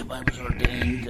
Bishop, I was ordained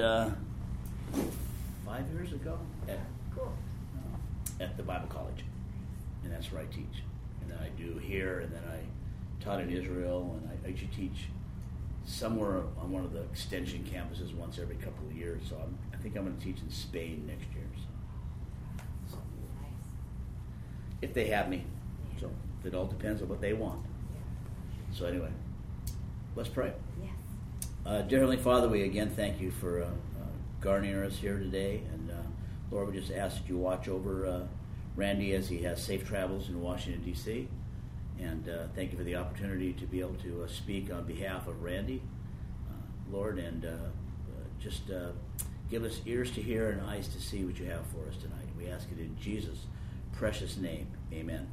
5 years ago at the Bible College, and that's where I teach. And then I do here, and then I taught in Israel, and I actually teach somewhere on one of the extension campuses once every couple of years. So I think I'm going to teach in Spain next year. So if they have me, so it all depends on what they want. So anyway, let's pray. Dear Heavenly Father, we again thank you for garnering us here today. And Lord, we just ask that you watch over Randy as he has safe travels in Washington, D.C. And thank you for the opportunity to be able to speak on behalf of Randy, Lord, and just give us ears to hear and eyes to see what you have for us tonight. We ask it in Jesus' precious name. Amen.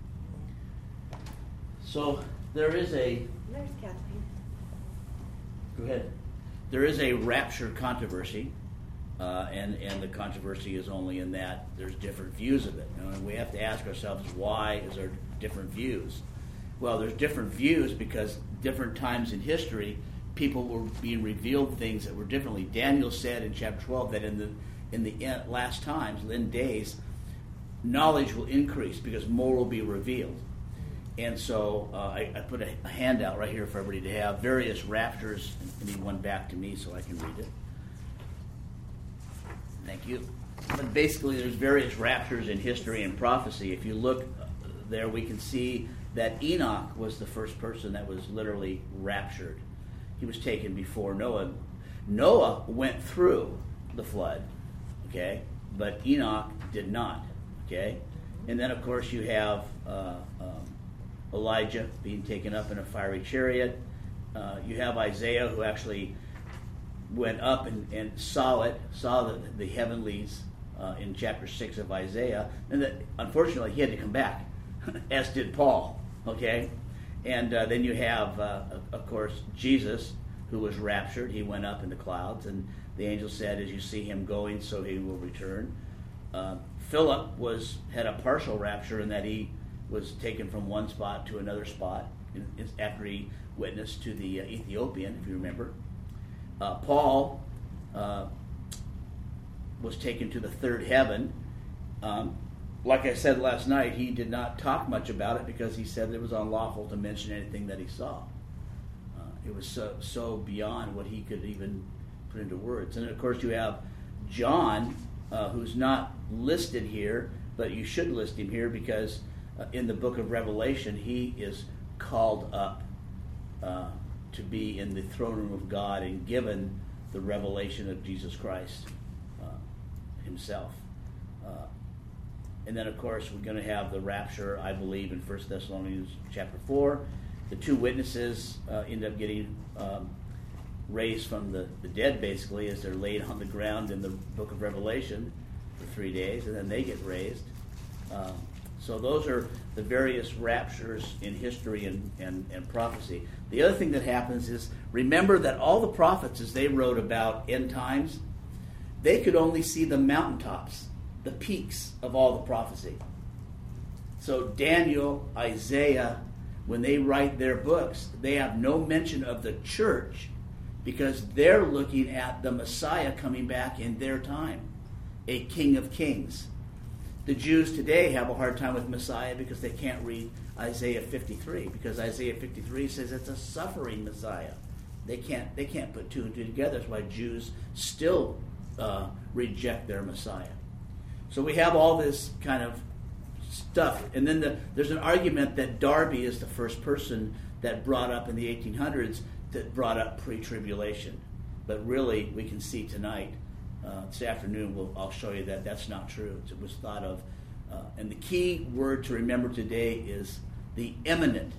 So there is a... There's Kathleen. Go ahead. There is a rapture controversy, and the controversy is only in that there's different views of it. And we have to ask ourselves, why is there different views? Well, there's different views because different times in history, people were being revealed things that were differently. Daniel said in chapter 12 that in the last times, in days, knowledge will increase because more will be revealed. And so I put a handout right here for everybody to have various raptures. I need one back to me so I can read it. Thank you. But basically, there's various raptures in history and prophecy. If you look there, we can see that Enoch was the first person that was literally raptured. He was taken before Noah. Noah went through the flood, okay, but Enoch did not, okay. And then, of course, you have Elijah being taken up in a fiery chariot. You have Isaiah, who actually went up and saw the heavenlies in chapter 6 of Isaiah. And that, unfortunately, he had to come back, as did Paul, okay? And then you have, of course, Jesus, who was raptured. He went up in the clouds, and the angel said, as you see him going, so he will return. Philip had a partial rapture in that he was taken from one spot to another spot after he witnessed to the Ethiopian, if you remember. Paul was taken to the third heaven. Like I said last night, he did not talk much about it because he said it was unlawful to mention anything that he saw. It was so beyond what he could even put into words. And of course you have John, who's not listed here, but you should list him here because in the book of Revelation, he is called up to be in the throne room of God and given the revelation of Jesus Christ himself. And then, of course, we're going to have the rapture, I believe, in 1 Thessalonians chapter 4. The two witnesses end up getting raised from the dead, basically, as they're laid on the ground in the book of Revelation for 3 days, and then they get raised. So those are the various raptures in history and prophecy. The other thing that happens is, remember that all the prophets, as they wrote about end times, they could only see the mountaintops, the peaks of all the prophecy. So Daniel, Isaiah, when they write their books, they have no mention of the church because they're looking at the Messiah coming back in their time, a King of Kings. The Jews today have a hard time with Messiah because they can't read Isaiah 53 because Isaiah 53 says it's a suffering Messiah. They can't put two and two together. That's why Jews still reject their Messiah. So we have all this kind of stuff. And then there's an argument that Darby is the first person that brought up in the 1800s that brought up pre-tribulation. But really, we can see tonight, this afternoon, I'll show you that that's not true. It was thought of. And the key word to remember today is the imminent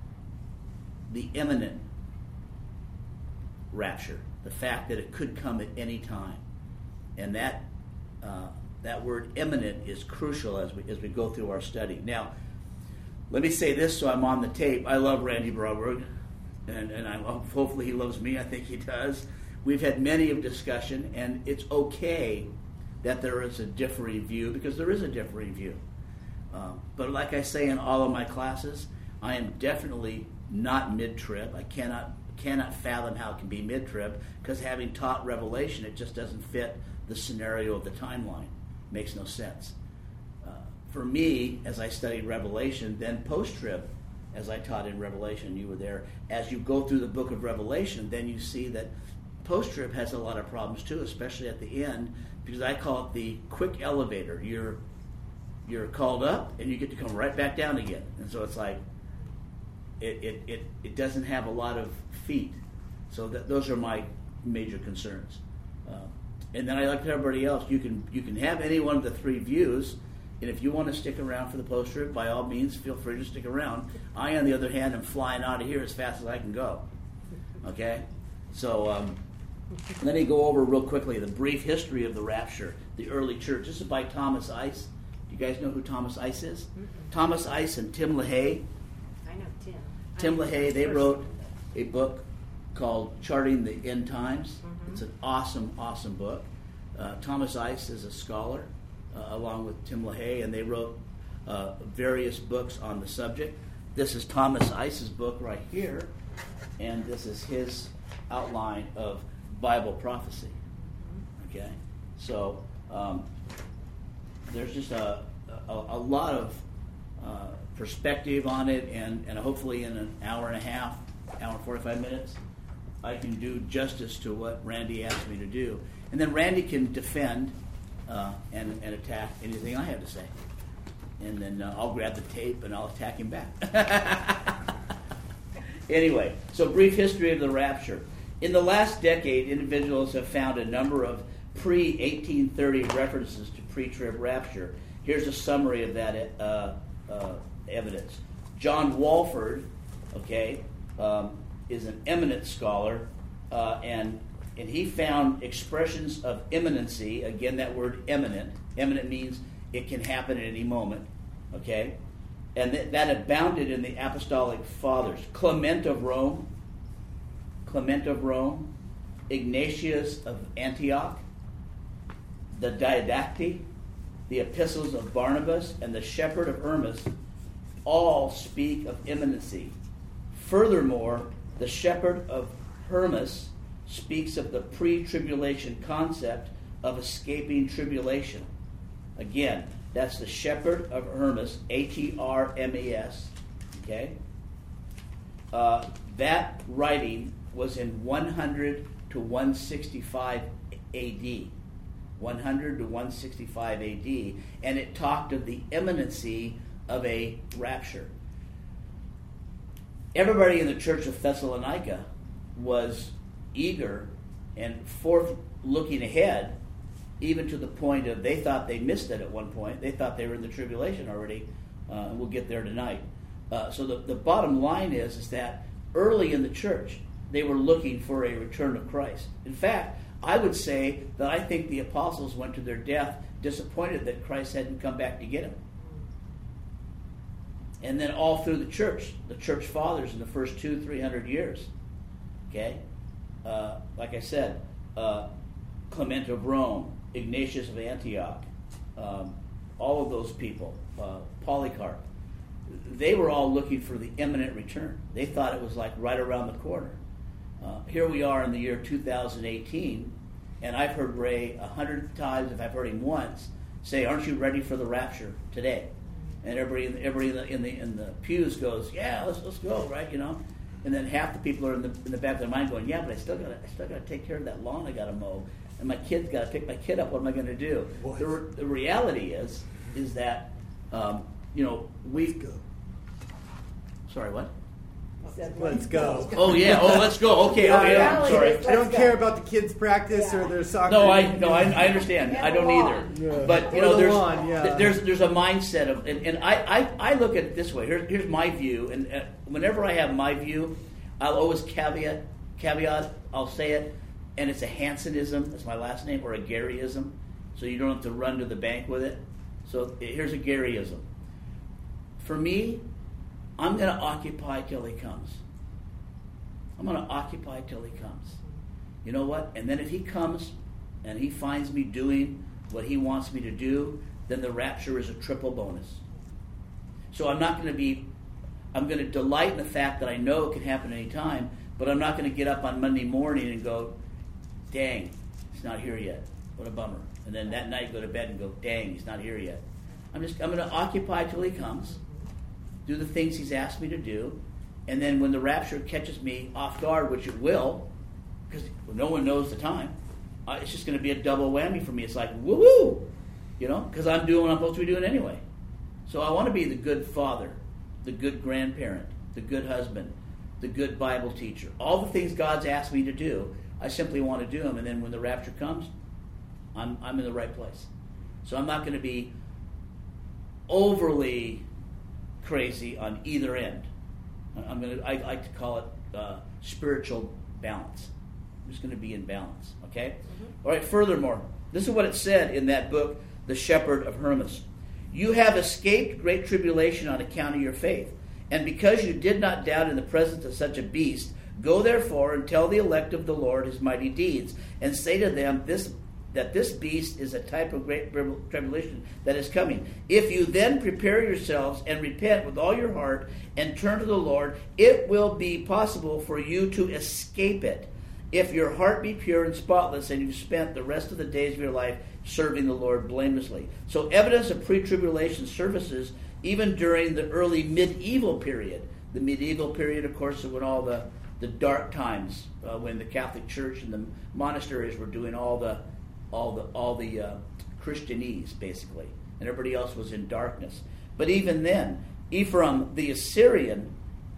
rapture. The fact that it could come at any time. And that word imminent is crucial as we go through our study. Now, let me say this so I'm on the tape. I love Randy Broberg, and hopefully he loves me. I think he does. We've had many of discussion, and it's okay that there is a differing view, because there is a differing view. But like I say in all of my classes, I am definitely not mid-trib. I cannot cannot fathom how it can be mid-trib, because having taught Revelation, it just doesn't fit the scenario of the timeline. Makes no sense. For me, as I studied Revelation, then post-trib, as I taught in Revelation, you were there, as you go through the book of Revelation, then you see that post-trib has a lot of problems too, especially at the end, because I call it the quick elevator. You're called up, and you get to come right back down again. And so it's like, it doesn't have a lot of feet. So those are my major concerns. And then I like everybody else, you can have any one of the three views, and if you want to stick around for the post-trib, by all means, feel free to stick around. I, on the other hand, am flying out of here as fast as I can go. Okay? So let me go over real quickly the brief history of the rapture, the early church. This is by Thomas Ice. Do you guys know who Thomas Ice is? Mm-hmm. Thomas Ice and Tim LaHaye. I know Tim. Tim LaHaye, they wrote a book called Charting the End Times. Mm-hmm. It's an awesome, awesome book. Thomas Ice is a scholar, along with Tim LaHaye, and they wrote various books on the subject. This is Thomas Ice's book right here, and this is his outline of Bible prophecy. Okay? So there's just a lot of perspective on it, and hopefully in an hour and a half, hour and 45 minutes, I can do justice to what Randy asked me to do. And then Randy can defend and attack anything I have to say. And then I'll grab the tape and I'll attack him back. Anyway, so brief history of the rapture. In the last decade, individuals have found a number of pre-1830 references to pre-trib rapture. Here's a summary of that evidence. John Walford, is an eminent scholar, and he found expressions of imminency. Again, that word imminent. Imminent means it can happen at any moment. Okay? And that abounded in the apostolic fathers. Clement of Rome, Ignatius of Antioch, the Didache, the epistles of Barnabas, and the shepherd of Hermas all speak of imminency. Furthermore, the shepherd of Hermas speaks of the pre-tribulation concept of escaping tribulation. Again, that's the shepherd of Hermas, Hermes. Okay? That writing was in 100 to 165 AD. 100 to 165 AD. And it talked of the imminency of a rapture. Everybody in the church of Thessalonica was eager and forth looking ahead, even to the point of they thought they missed it at one point. They thought they were in the tribulation already. And we'll get there tonight. So the bottom line is that early in the church, they were looking for a return of Christ. In fact, I would say that I think the apostles went to their death disappointed that Christ hadn't come back to get them. And then all through the church fathers in the first 200-300 years. Okay? Like I said, Clement of Rome, Ignatius of Antioch, all of those people, Polycarp, they were all looking for the imminent return. They thought it was like right around the corner. Here we are in the year 2018, and I've heard Ray 100 times, if I've heard him once, say, "Aren't you ready for the rapture today?" And everybody in the pews goes, "Yeah, let's go," right? You know. And then half the people are in the back of their mind going, "Yeah, but I still gotta take care of that lawn I gotta mow, and my kid's gotta pick my kid up. What am I gonna do?" The reality is that we've. Sorry, what? Let's go. Oh yeah. Oh, let's go. Okay. I'm sorry. I don't care about the kids' practice or their soccer. No, I understand. I don't either. Yeah. But there's a mindset of, and I look at it this way. Here's my view, and whenever I have my view, I'll always caveat. I'll say it, and it's a Hansonism. That's my last name, or a Garyism. So you don't have to run to the bank with it. So here's a Garyism. For me, I'm going to occupy till he comes. I'm going to occupy till he comes. You know what? And then if he comes and he finds me doing what he wants me to do, then the rapture is a triple bonus. So I'm going to delight in the fact that I know it can happen any time, But I'm not going to get up on Monday morning and go, dang, he's not here yet. What a bummer. And then that night go to bed and go, dang, he's not here yet. I'm going to occupy till he comes, do the things he's asked me to do, and then when the rapture catches me off guard, which it will, because no one knows the time, it's just going to be a double whammy for me. It's like, woohoo! Because I'm doing what I'm supposed to be doing anyway. So I want to be the good father, the good grandparent, the good husband, the good Bible teacher. All the things God's asked me to do, I simply want to do them. And then when the rapture comes, I'm in the right place. So I'm not going to be overly crazy on either end. I like to call it spiritual balance. I'm just going to be in balance. Okay? All right, furthermore, this is what it said in that book, The Shepherd of Hermas. You have escaped great tribulation on account of your faith. And because you did not doubt in the presence of such a beast, go therefore and tell the elect of the Lord his mighty deeds, and say to them that this beast is a type of great tribulation that is coming. If you then prepare yourselves and repent with all your heart and turn to the Lord, it will be possible for you to escape it. If your heart be pure and spotless, and you've spent the rest of the days of your life serving the Lord blamelessly. So evidence of pre-tribulation surfaces even during the early medieval period. The medieval period, of course, is when all the dark times, when the Catholic Church and the monasteries were doing all the Christianese, basically, and everybody else was in darkness. But even then, Ephraim the Assyrian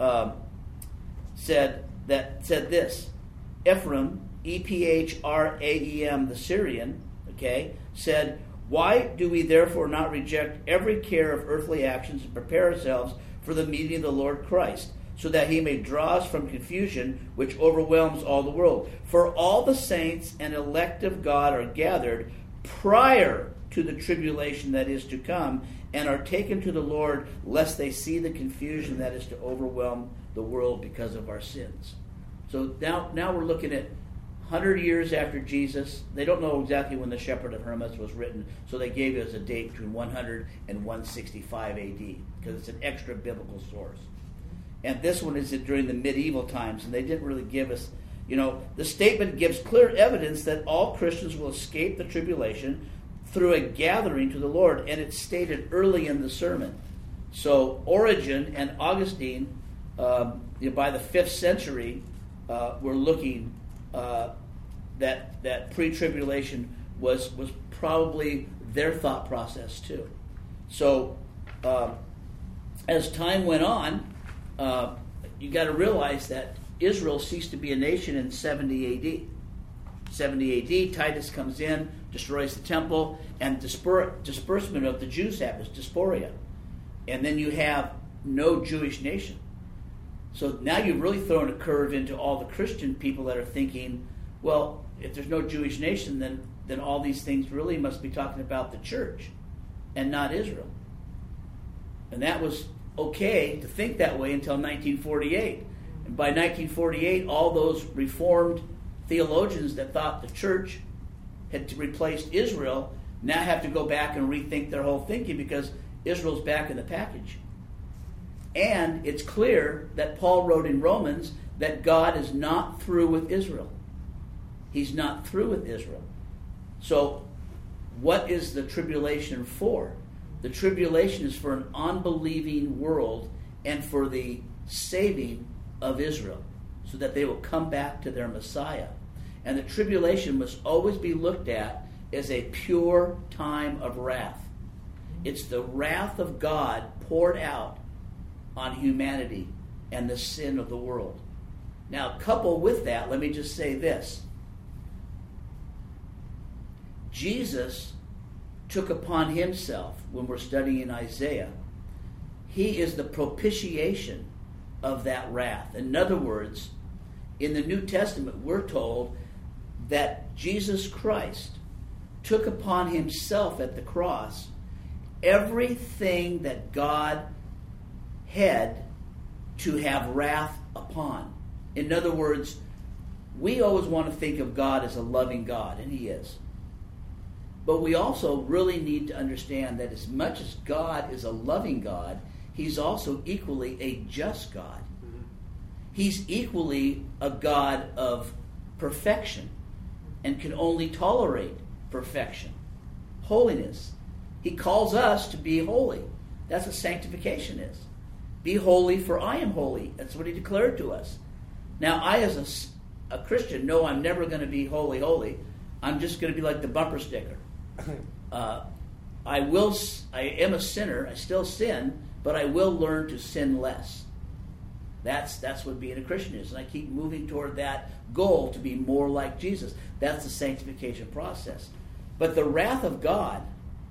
said this. Ephraim, Ephraem the Syrian, said, why do we therefore not reject every care of earthly actions and prepare ourselves for the meeting of the Lord Christ, so that he may draw us from confusion which overwhelms all the world? For all the saints and elect of God are gathered prior to the tribulation that is to come, and are taken to the Lord, lest they see the confusion that is to overwhelm the world because of our sins. So now we're looking at 100 years after Jesus. They don't know exactly when the Shepherd of Hermas was written, so they gave us a date between 100 and 165 AD, because it's an extra biblical source. And this one is during the medieval times, and they didn't really give us, the statement gives clear evidence that all Christians will escape the tribulation through a gathering to the Lord, and it's stated early in the sermon. So Origen and Augustine, by the 5th century, were looking that pre-tribulation was probably their thought process too. So as time went on, you got to realize that Israel ceased to be a nation in 70 AD. 70 AD, Titus comes in, destroys the temple, and disbursement of the Jews happens, diaspora. And then you have no Jewish nation. So now you've really thrown a curve into all the Christian people that are thinking, well, if there's no Jewish nation, then all these things really must be talking about the church and not Israel. And that was okay to think that way until 1948. And by 1948, all those Reformed theologians that thought the church had replaced Israel now have to go back and rethink their whole thinking, because Israel's back in the package. And it's clear that Paul wrote in Romans that God is not through with Israel. He's not through with Israel. So what is the tribulation for? The tribulation is for an unbelieving world and for the saving of Israel, so that they will come back to their Messiah. And the tribulation must always be looked at as a pure time of wrath. It's the wrath of God poured out on humanity and the sin of the world. Now, coupled with that, let me just say this. Jesus took upon himself, when we're studying Isaiah, he is the propitiation of that wrath. In other words, in the New Testament, we're told that Jesus Christ took upon himself at the cross everything that God had to have wrath upon. In other words, we always want to think of God as a loving God, and he is. But we also really need to understand that as much as God is a loving God, he's also equally a just God. He's equally a God of perfection and can only tolerate perfection, holiness. He calls us to be holy. That's what sanctification is. Be holy, for I am holy. That's what he declared to us. Now, I as a Christian know I'm never going to be holy. I'm just going to be like the bumper sticker. I am a sinner. I still sin, but I will learn to sin less. That's what being a Christian is. And I keep moving toward that goal to be more like Jesus. That's the sanctification process. But the wrath of God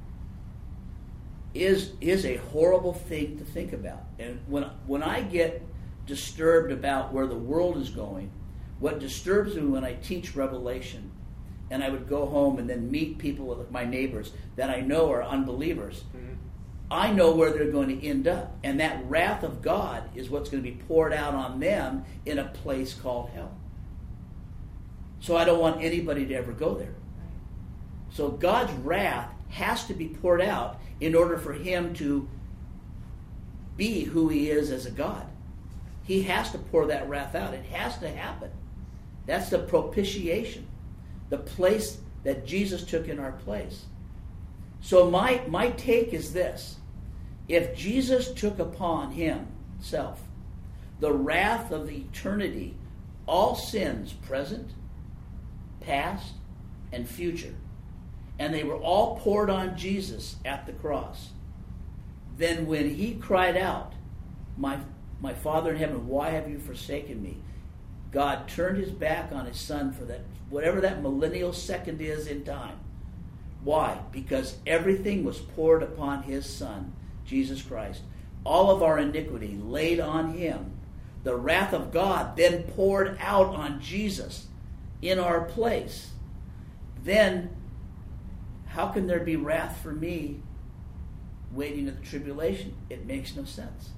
is a horrible thing to think about. And when I get disturbed about where the world is going, what disturbs me when I teach Revelation, and I would go home and then meet people, like my neighbors, that I know are unbelievers, I know where they're going to end up. And that wrath of God is what's going to be poured out on them in a place called hell. So I don't want anybody to ever go there. So God's wrath has to be poured out in order for him to be who he is as a God. He has to pour that wrath out. It has to happen. That's the propitiation, the place that Jesus took in our place. So my take is this. If Jesus took upon himself the wrath of eternity, all sins present, past, and future, and they were all poured on Jesus at the cross, then when he cried out, my Father in heaven, why have you forsaken me? God turned his back on his son for that, whatever that millennial second is in time. Why? Because everything was poured upon his son, Jesus Christ. All of our iniquity laid on him. The wrath of God then poured out on Jesus in our place. Then how can there be wrath for me waiting in the tribulation? It makes no sense.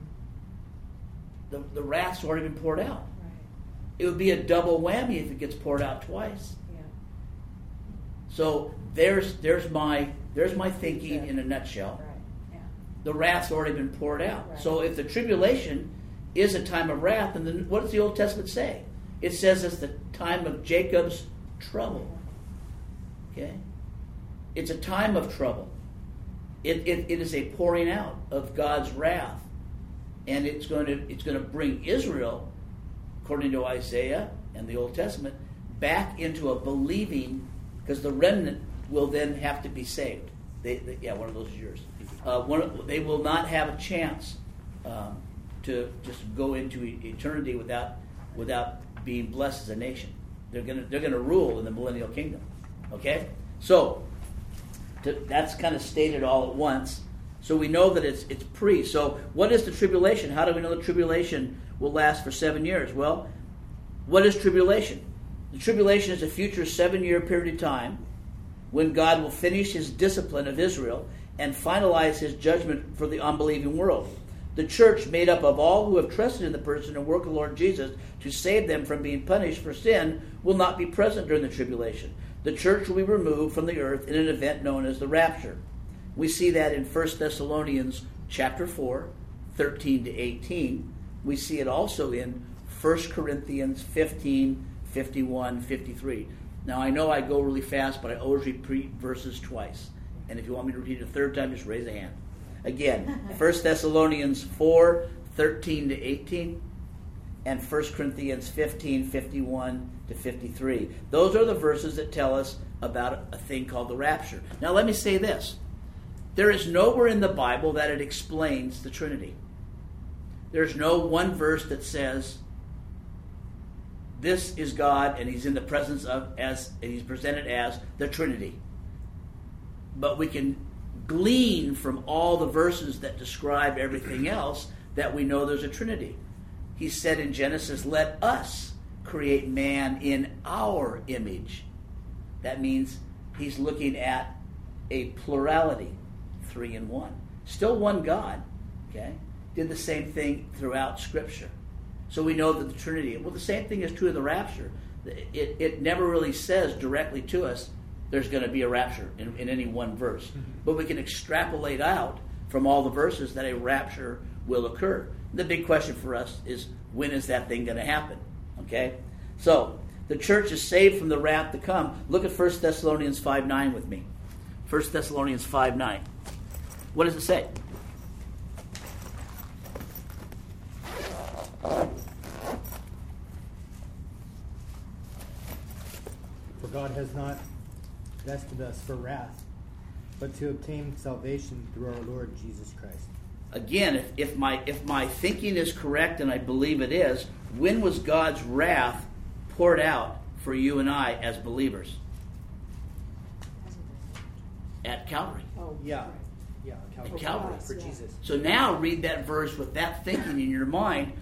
The wrath's already been poured out. It would be a double whammy if it gets poured out twice. Yeah. So there's my thinking in a nutshell. Right. Yeah. The wrath's already been poured out. Right. So if the tribulation is a time of wrath, then what does the Old Testament say? It says it's the time of Jacob's trouble. Okay? It's a time of trouble. It is a pouring out of God's wrath. And it's going to bring Israel, according to Isaiah and the Old Testament, back into a believing, because the remnant will then have to be saved. One of those is yours. They will not have a chance to just go into eternity without being blessed as a nation. They're going to rule in the millennial kingdom. Okay, so that's kind of stated all at once. So we know that it's pre. So what is the tribulation? How do we know the tribulation will last for 7 years? Well, what is tribulation? The tribulation is a future 7-year period of time when God will finish his discipline of Israel and finalize his judgment for the unbelieving world. The church, made up of all who have trusted in the person and work of the Lord Jesus to save them from being punished for sin, will not be present during the tribulation. The church will be removed from the earth in an event known as the rapture. We see that in 1 Thessalonians chapter 4, 13 to 18. We see it also in 1 Corinthians 15, 51, 53. Now, I know I go really fast, but I always repeat verses twice. And if you want me to repeat it a third time, just raise a hand. Again, 1 Thessalonians 4, 13 to 18, and 1 Corinthians 15, 51 to 53. Those are the verses that tell us about a thing called the rapture. Now, let me say this. There is nowhere in the Bible that it explains the Trinity. There's no one verse that says, this is God and he's in the presence of, and he's presented as the Trinity. But we can glean from all the verses that describe everything else that we know there's a Trinity. He said in Genesis, let us create man in our image. That means he's looking at a plurality, 3 in 1. Still one God, okay? Did the same thing throughout Scripture. So we know that the Trinity, well, the same thing is true of the rapture. It never really says directly to us there's going to be a rapture in any one verse. But we can extrapolate out from all the verses that a rapture will occur. The big question for us is, when is that thing going to happen? Okay? So, the church is saved from the wrath to come. Look at 1 Thessalonians 5:9 with me. 1 Thessalonians 5:9. What does it say? For God has not destined us for wrath, but to obtain salvation through our Lord Jesus Christ. Again, if my thinking is correct, and I believe it is, when was God's wrath poured out for you and I as believers? At Calvary. Oh, Yeah. Yeah, At Calvary. for Jesus. So now read that verse with that thinking in your mind.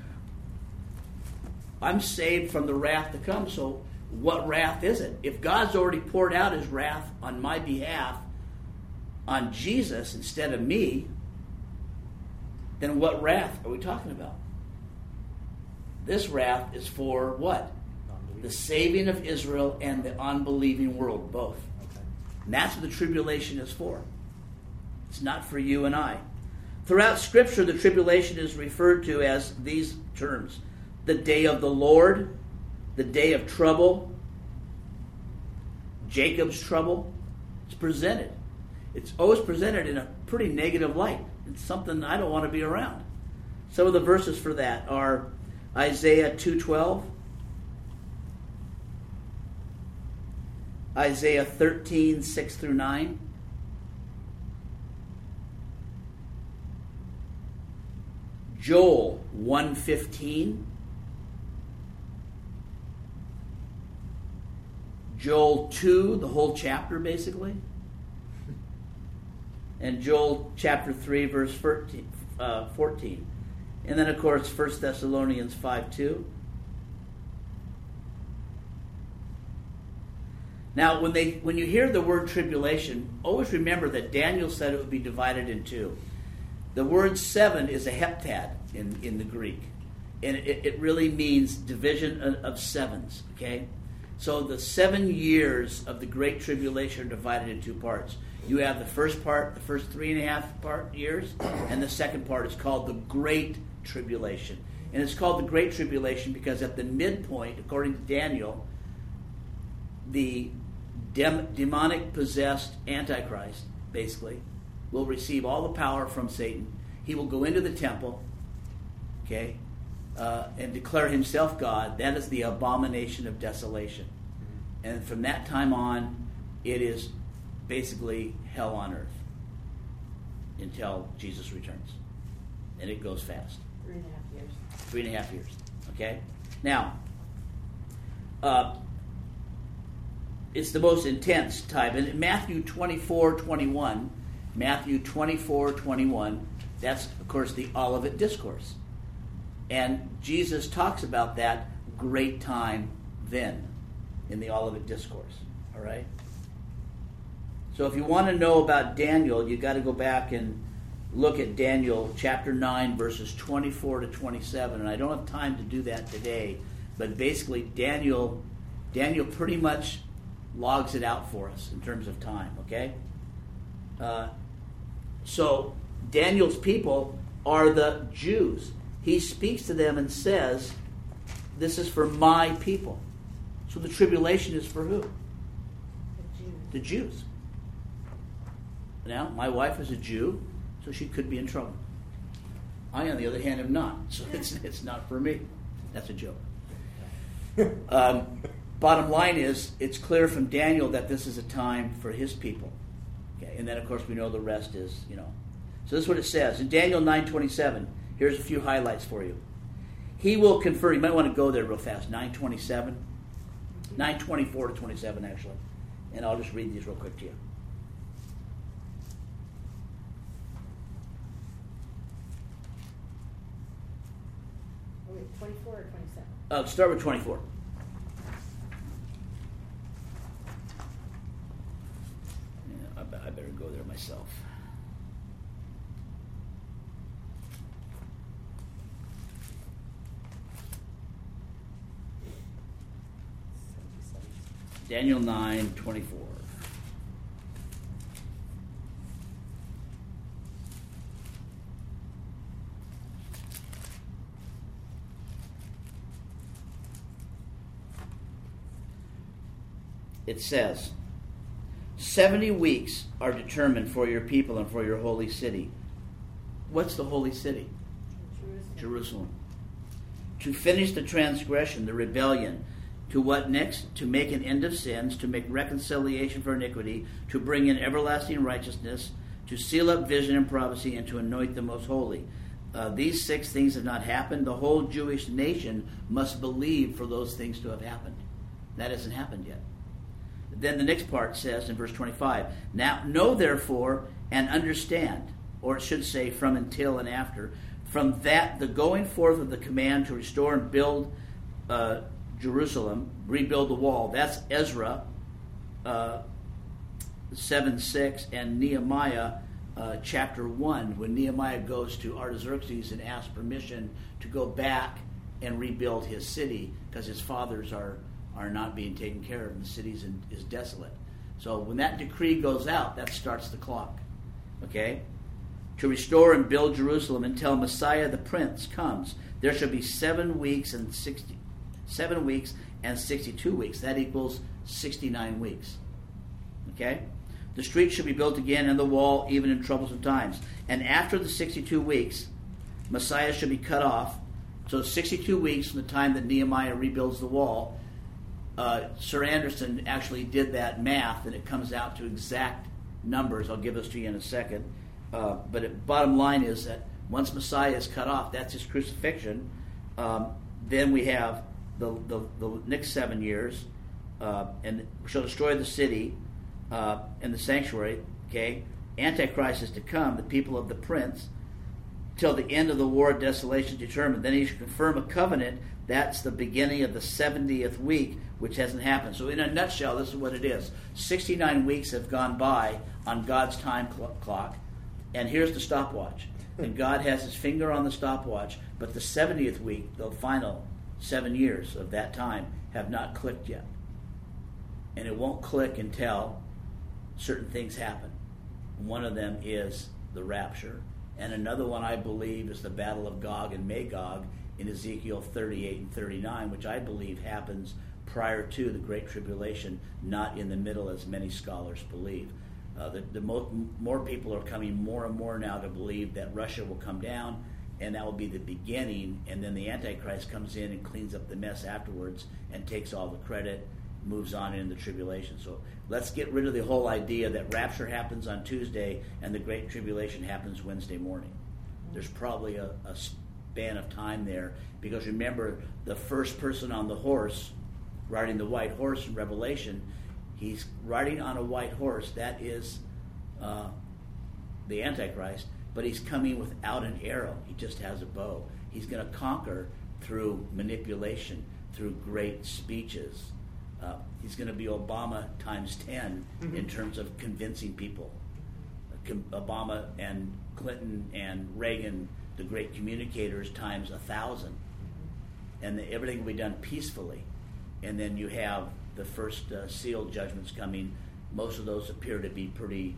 I'm saved from the wrath to come, so what wrath is it? If God's already poured out his wrath on my behalf on Jesus instead of me, then what wrath are we talking about? This wrath is for what? The saving of Israel and the unbelieving world, both. Okay. And that's what the tribulation is for. It's not for you and I. Throughout Scripture, the tribulation is referred to as these terms: the day of the Lord, the day of trouble, Jacob's trouble. It's presented. It's always presented in a pretty negative light. It's something I don't want to be around. Some of the verses for that are Isaiah 2:12, Isaiah 13:6-9, Joel 1:15, Joel 2, the whole chapter basically, and Joel chapter 3 verse 14. And then of course 1 Thessalonians 5:2. Now when you hear the word tribulation, always remember that Daniel said it would be divided in two. The word seven is a heptad in the Greek. And it really means division of sevens, okay? So the 7 years of the Great Tribulation are divided in two parts. You have the first part, the first 3.5 years, and the second part is called the Great Tribulation. And it's called the Great Tribulation because at the midpoint, according to Daniel, the demonic possessed Antichrist, basically, will receive all the power from Satan. He will go into the temple, okay, and declare himself God. That is the abomination of desolation. And from that time on, it is basically hell on earth until Jesus returns. And it goes fast. 3.5 years. 3.5 years. Okay? Now, it's the most intense type. And in Matthew 24:21, that's, of course, the Olivet Discourse. And Jesus talks about that great time then in the Olivet Discourse. All right? So if you want to know about Daniel, you've got to go back and look at Daniel chapter 9, verses 24 to 27. And I don't have time to do that today, but basically Daniel pretty much logs it out for us in terms of time, okay? So Daniel's people are the Jews. He speaks to them and says, this is for my people. So the tribulation is for who? The Jews. Now, my wife is a Jew, so she could be in trouble. I, on the other hand, am not. So it's not for me. That's a joke. Bottom line is, it's clear from Daniel that this is a time for his people. Okay, and then, of course, we know the rest is, So this is what it says. In Daniel 9:27, here's a few highlights for you. He will confer, you might want to go there real fast, 9:27, 9:24 to 27, actually. And I'll just read these real quick to you. Okay, 24 or 27? Start with 24. Yeah, I better go there myself. Daniel 9:24. it says, 70 weeks are determined for your people and for your holy city. What's the holy city? Jerusalem. To finish the transgression, the rebellion. To what next? To make an end of sins, to make reconciliation for iniquity, to bring in everlasting righteousness, to seal up vision and prophecy, and to anoint the most holy. These 6 things have not happened. The whole Jewish nation must believe for those things to have happened. That hasn't happened yet. Then the next part says in verse 25, now know therefore and understand, or it should say from until and after, from that the going forth of the command to restore and build Jerusalem, rebuild the wall. That's Ezra 7:6 and Nehemiah chapter 1, when Nehemiah goes to Artaxerxes and asks permission to go back and rebuild his city because his fathers are not being taken care of and the city is desolate. So when that decree goes out, that starts the clock. Okay? To restore and build Jerusalem until Messiah the Prince comes, there shall be 7 weeks and 62 weeks. That equals 69 weeks. Okay? The street shall be built again and the wall even in troublesome times. And after the 62 weeks, Messiah shall be cut off. So 62 weeks from the time that Nehemiah rebuilds the wall. Sir Anderson actually did that math, and it comes out to exact numbers. I'll give this to you in a second. But bottom line is that once Messiah is cut off, that's his crucifixion. Then we have the next 7 years, and shall destroy the city and the sanctuary. Okay, Antichrist is to come, the people of the prince, till the end of the war of desolation is determined. Then he shall confirm a covenant. That's the beginning of the 70th week, which hasn't happened. So in a nutshell, this is what it is. 69 weeks have gone by on God's time clock, and here's the stopwatch. And God has his finger on the stopwatch, but the 70th week, the final 7 years of that time, have not clicked yet. And it won't click until certain things happen. One of them is the rapture. And another one, I believe, is the battle of Gog and Magog in Ezekiel 38 and 39, which I believe happens prior to the Great Tribulation, not in the middle as many scholars believe. More people are coming more and more now to believe that Russia will come down, and that will be the beginning, and then the Antichrist comes in and cleans up the mess afterwards and takes all the credit, moves on in the tribulation. So let's get rid of the whole idea that rapture happens on Tuesday and the Great Tribulation happens Wednesday morning. There's probably a span of time there, because remember, the first person on the horse, riding the white horse in Revelation, he's riding on a white horse. That is the Antichrist, but he's coming without an arrow. He just has a bow. He's going to conquer through manipulation, through great speeches. He's going to be Obama times 10 in terms of convincing people. Obama and Clinton and Reagan, the great communicators, times 1,000. And everything will be done peacefully. And then you have the first seal judgments coming. Most of those appear to be pretty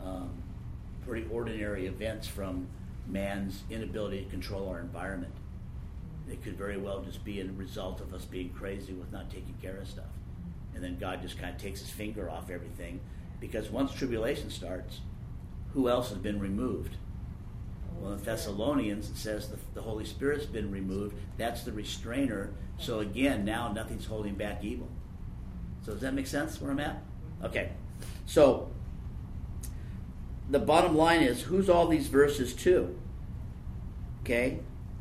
ordinary events from man's inability to control our environment. They could very well just be a result of us being crazy with not taking care of stuff. And then God just kind of takes his finger off everything, because once tribulation starts, who else has been removed? Well, in Thessalonians, it says the Holy Spirit's been removed. That's the restrainer. So again, now nothing's holding back evil. So does that make sense where I'm at? Okay. So the bottom line is, who's all these verses to? Okay?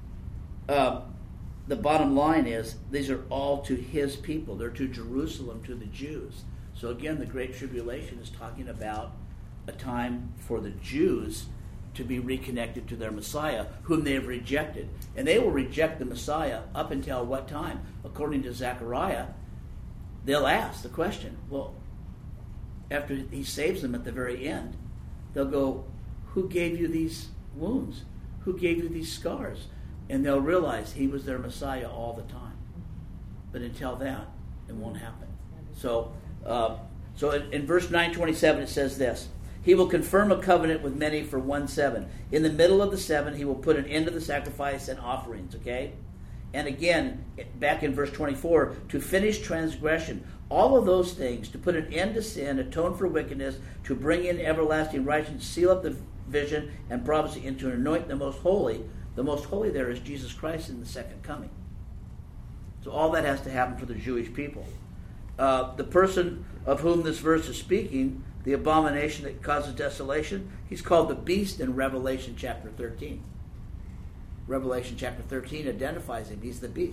The bottom line is, these are all to his people. They're to Jerusalem, to the Jews. So again, the Great Tribulation is talking about a time for the Jews to be reconnected to their Messiah, whom they have rejected. And they will reject the Messiah up until what time? According to Zechariah, they'll ask the question, well, after he saves them at the very end, they'll go, who gave you these wounds? Who gave you these scars? And they'll realize he was their Messiah all the time. But until that, it won't happen. So in verse 9:27 it says this: he will confirm a covenant with many for 1 7. In the middle of the 7, he will put an end to the sacrifice and offerings, okay? And again, back in verse 24, to finish transgression. All of those things, to put an end to sin, atone for wickedness, to bring in everlasting righteousness, seal up the vision and prophecy, and to anoint the most holy. The most holy there is Jesus Christ in the second coming. So all that has to happen for the Jewish people. The person of whom this verse is speaking, the abomination that causes desolation, he's called the beast in Revelation chapter 13. Revelation chapter 13 identifies him. He's the beast.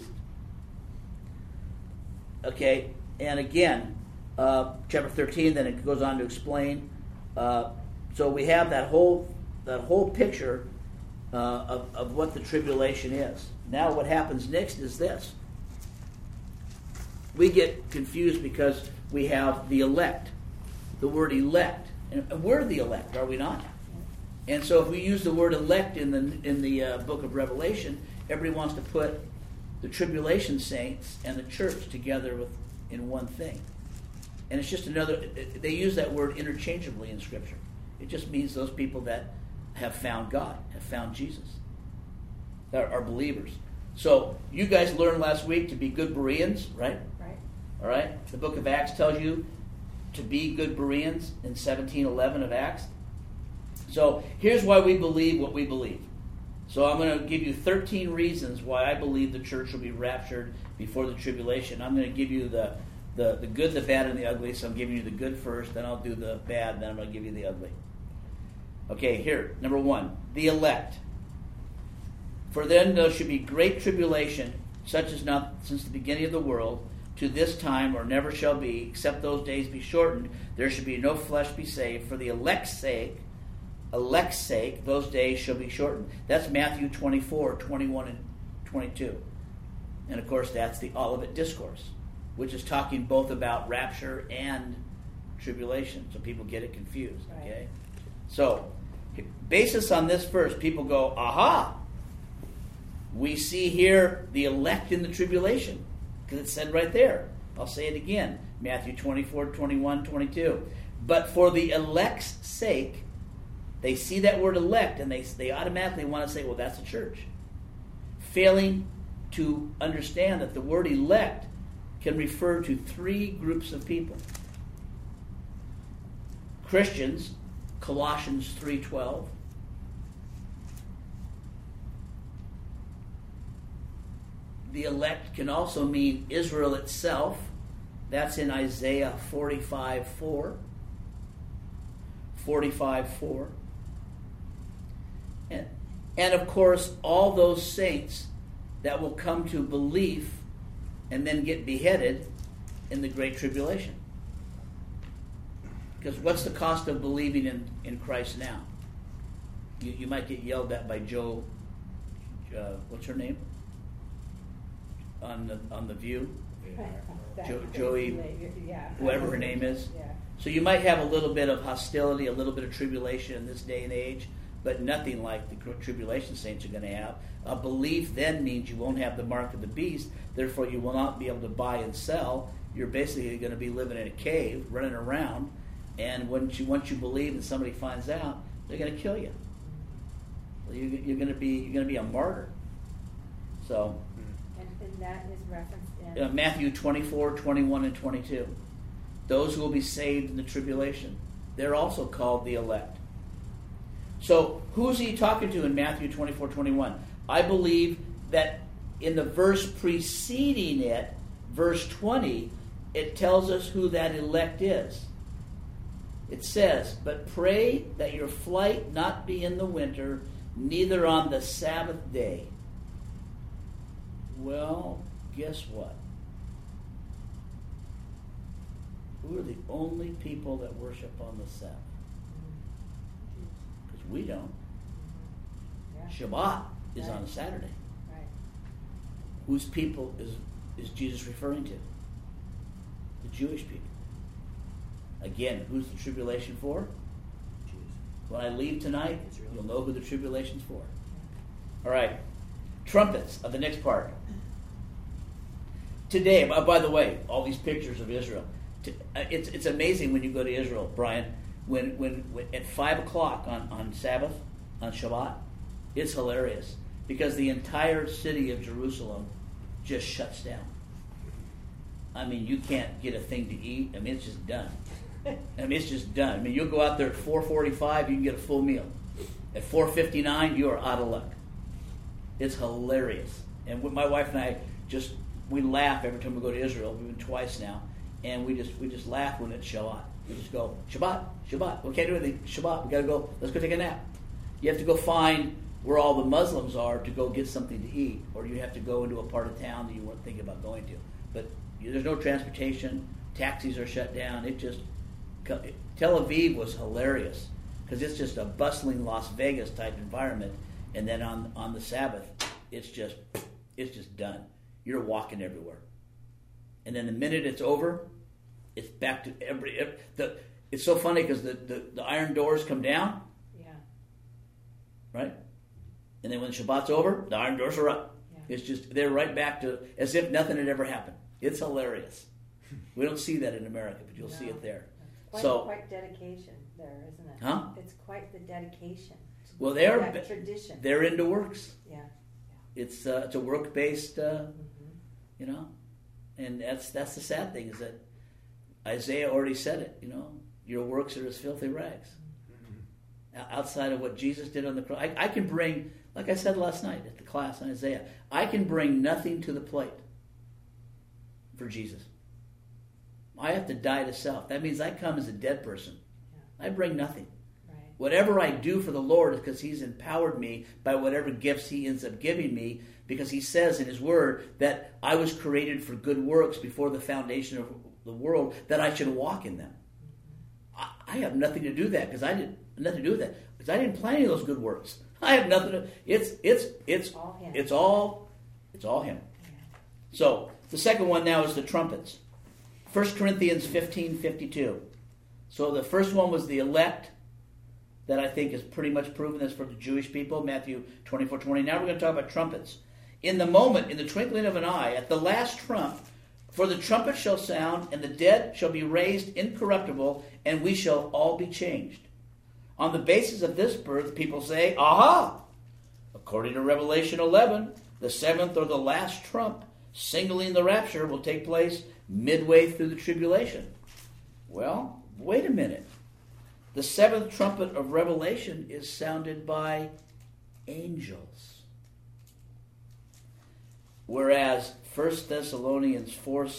Okay, and again, chapter 13, then it goes on to explain. So we have that whole picture of what the tribulation is. Now what happens next is this. We get confused because we have the elect, the word elect. And we're the elect, are we not? And so if we use the word elect in the book of Revelation, everybody wants to put the tribulation saints and the church together in one thing. And it's just they use that word interchangeably in Scripture. It just means those people that have found God, have found Jesus, that are believers. So you guys learned last week to be good Bereans, right? Right. All right? The book of Acts tells you to be good Bereans in 17:11 of Acts. So here's why we believe what we believe. So I'm going to give you 13 reasons why I believe the church will be raptured before the tribulation. I'm going to give you the good, the bad, and the ugly. So I'm giving you the good first, then I'll do the bad, then I'm going to give you the ugly. Okay, here, number 1, the elect. For then there should be great tribulation, such as not since the beginning of the world, to this time, or never shall be, except those days be shortened. There should be no flesh be saved. For the elect's sake, those days shall be shortened. That's Matthew 24, 21, and 22. And of course, that's the Olivet Discourse, which is talking both about rapture and tribulation. So people get it confused, okay? Right. So, basis on this verse, people go, aha! We see here the elect in the tribulation, because it's said right there. I'll say it again. Matthew 24, 21, 22. But for the elect's sake, they see that word elect and they automatically want to say, well, that's a church. Failing to understand that the word elect can refer to 3 groups of people. Christians, Colossians 3:12. The elect can also mean Israel itself. That's in Isaiah 45:4. 45:4. And of course, all those saints that will come to belief and then get beheaded in the Great Tribulation. Because what's the cost of believing in Christ now? You might get yelled at by Joe, what's her name? On the View? Joey, whoever her name is. Yeah. So you might have a little bit of hostility, a little bit of tribulation in this day and age, but nothing like the tribulation saints are going to have. A belief then means you won't have the mark of the beast, therefore you will not be able to buy and sell. You're basically going to be living in a cave, running around, and once you believe and somebody finds out, they're going to kill you. You're going to be a martyr. So, and that is referenced in Matthew 24, 21, and 22. Those who will be saved in the tribulation, they're also called the elect. So who's he talking to in Matthew 24, 21? I believe that in the verse preceding it, verse 20, it tells us who that elect is. It says, but pray that your flight not be in the winter, neither on the Sabbath day. Well, guess what? Who are the only people that worship on the Sabbath? Because we don't. Yeah. Shabbat is Right. on a Saturday. Right. Whose people is Jesus referring to? The Jewish people. Again, who's the tribulation for? Jews. When I leave tonight, you'll know who the tribulation's for. All right. Trumpets of the next part. Today, by the way, all these pictures of Israel. It's amazing when you go to Israel, Brian. When at 5 o'clock on Sabbath, on Shabbat, it's hilarious because the entire city of Jerusalem just shuts down. I mean, you can't get a thing to eat. I mean, it's just done. I mean, it's just done. I mean, you'll go out there at 4:45, you can get a full meal. At 4:59, you are out of luck. It's hilarious. And my wife and I we laugh every time we go to Israel. We've been twice now, and we just laugh when it's Shabbat. We just go, Shabbat, Shabbat. We can't do anything. Shabbat. We got to go. Let's go take a nap. You have to go find where all the Muslims are to go get something to eat, or you have to go into a part of town that you weren't thinking about going to. But there's no transportation. Taxis are shut down. Tel Aviv was hilarious because it's just a bustling Las Vegas type environment, and then on the Sabbath, it's just done. You're walking everywhere, and then the minute it's over, it's back to it's so funny because the iron doors come down, right, and then when Shabbat's over, the iron doors are up. Yeah. It's just they're right back to as if nothing had ever happened. It's hilarious. We don't see that in America, but you'll see it there. Quite dedication there, isn't it? Huh? It's quite the dedication. Well, they are tradition. They're into works. Yeah. It's a work based, and that's the sad thing is that Isaiah already said it. Your works are as filthy rags. Outside of what Jesus did on the cross, I can bring, like I said last night at the class on Isaiah, I can bring nothing to the plate for Jesus. I have to die to self. That means I come as a dead person. Yeah. I bring nothing. Right. Whatever I do for the Lord is because He's empowered me by whatever gifts He ends up giving me, because He says in His Word that I was created for good works before the foundation of the world, that I should walk in them. Mm-hmm. I have nothing to do with that because I didn't plan any of those good works. I have nothing to. It's all Him. It's all Him. Yeah. So the second one now is the trumpets. 1 Corinthians 15:52. So the first one was the elect, that I think is pretty much proven. That's for the Jewish people, Matthew 24:20. Now we're going to talk about trumpets. In the moment, in the twinkling of an eye, at the last trump, for the trumpet shall sound, and the dead shall be raised incorruptible, and we shall all be changed. On the basis of this birth, people say, aha! According to Revelation 11, the seventh or the last trump, singling the rapture, will take place midway through the tribulation. Well, wait a minute. The seventh trumpet of Revelation is sounded by angels. Whereas 1 Thessalonians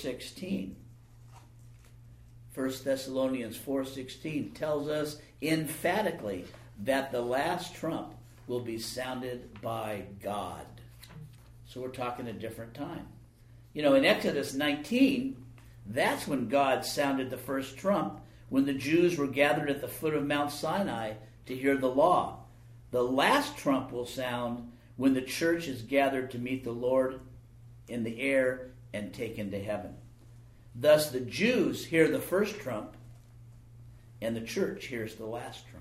4:16 tells us emphatically that the last trump will be sounded by God. So we're talking a different time. In Exodus 19, that's when God sounded the first trump, when the Jews were gathered at the foot of Mount Sinai to hear the law. The last trump will sound when the church is gathered to meet the Lord in the air and taken to heaven. Thus the Jews hear the first trump, and the church hears the last trump.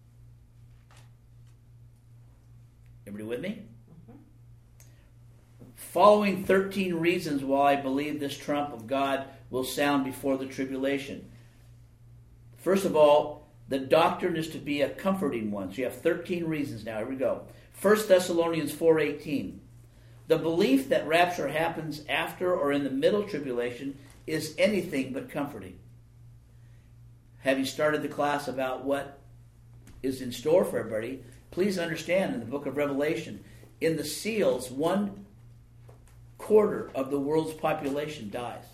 Everybody with me? Following 13 reasons why I believe this trump of God will sound before the tribulation. First of all, the doctrine is to be a comforting one. So you have 13 reasons now. Here we go. 1 Thessalonians 4:18. The belief that rapture happens after or in the middle tribulation is anything but comforting. Have you started the class about what is in store for everybody? Please understand, in the book of Revelation, in the seals, 1/4 of the world's population dies.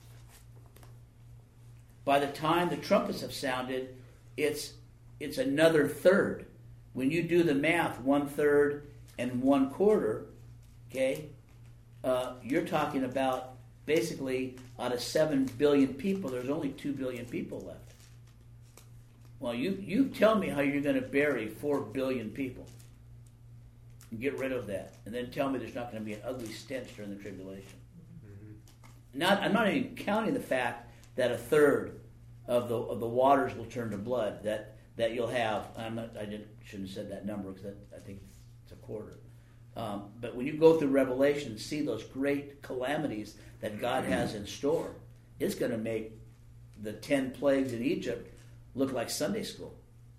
By the time the trumpets have sounded, it's another third. When you do the math, 1/3 and 1/4, okay, you're talking about basically out of 7 billion people, there's only 2 billion people left. Well, you tell me how you're going to bury 4 billion people and get rid of that, and then tell me there's not going to be an ugly stench during the tribulation. Mm-hmm. I'm not even counting the fact that 1/3 of the waters will turn to blood. That you'll have. Shouldn't have said that number because I think it's 1/4. But when you go through Revelation and see those great calamities that God has in store, it's going to make the 10 plagues in Egypt look like Sunday school.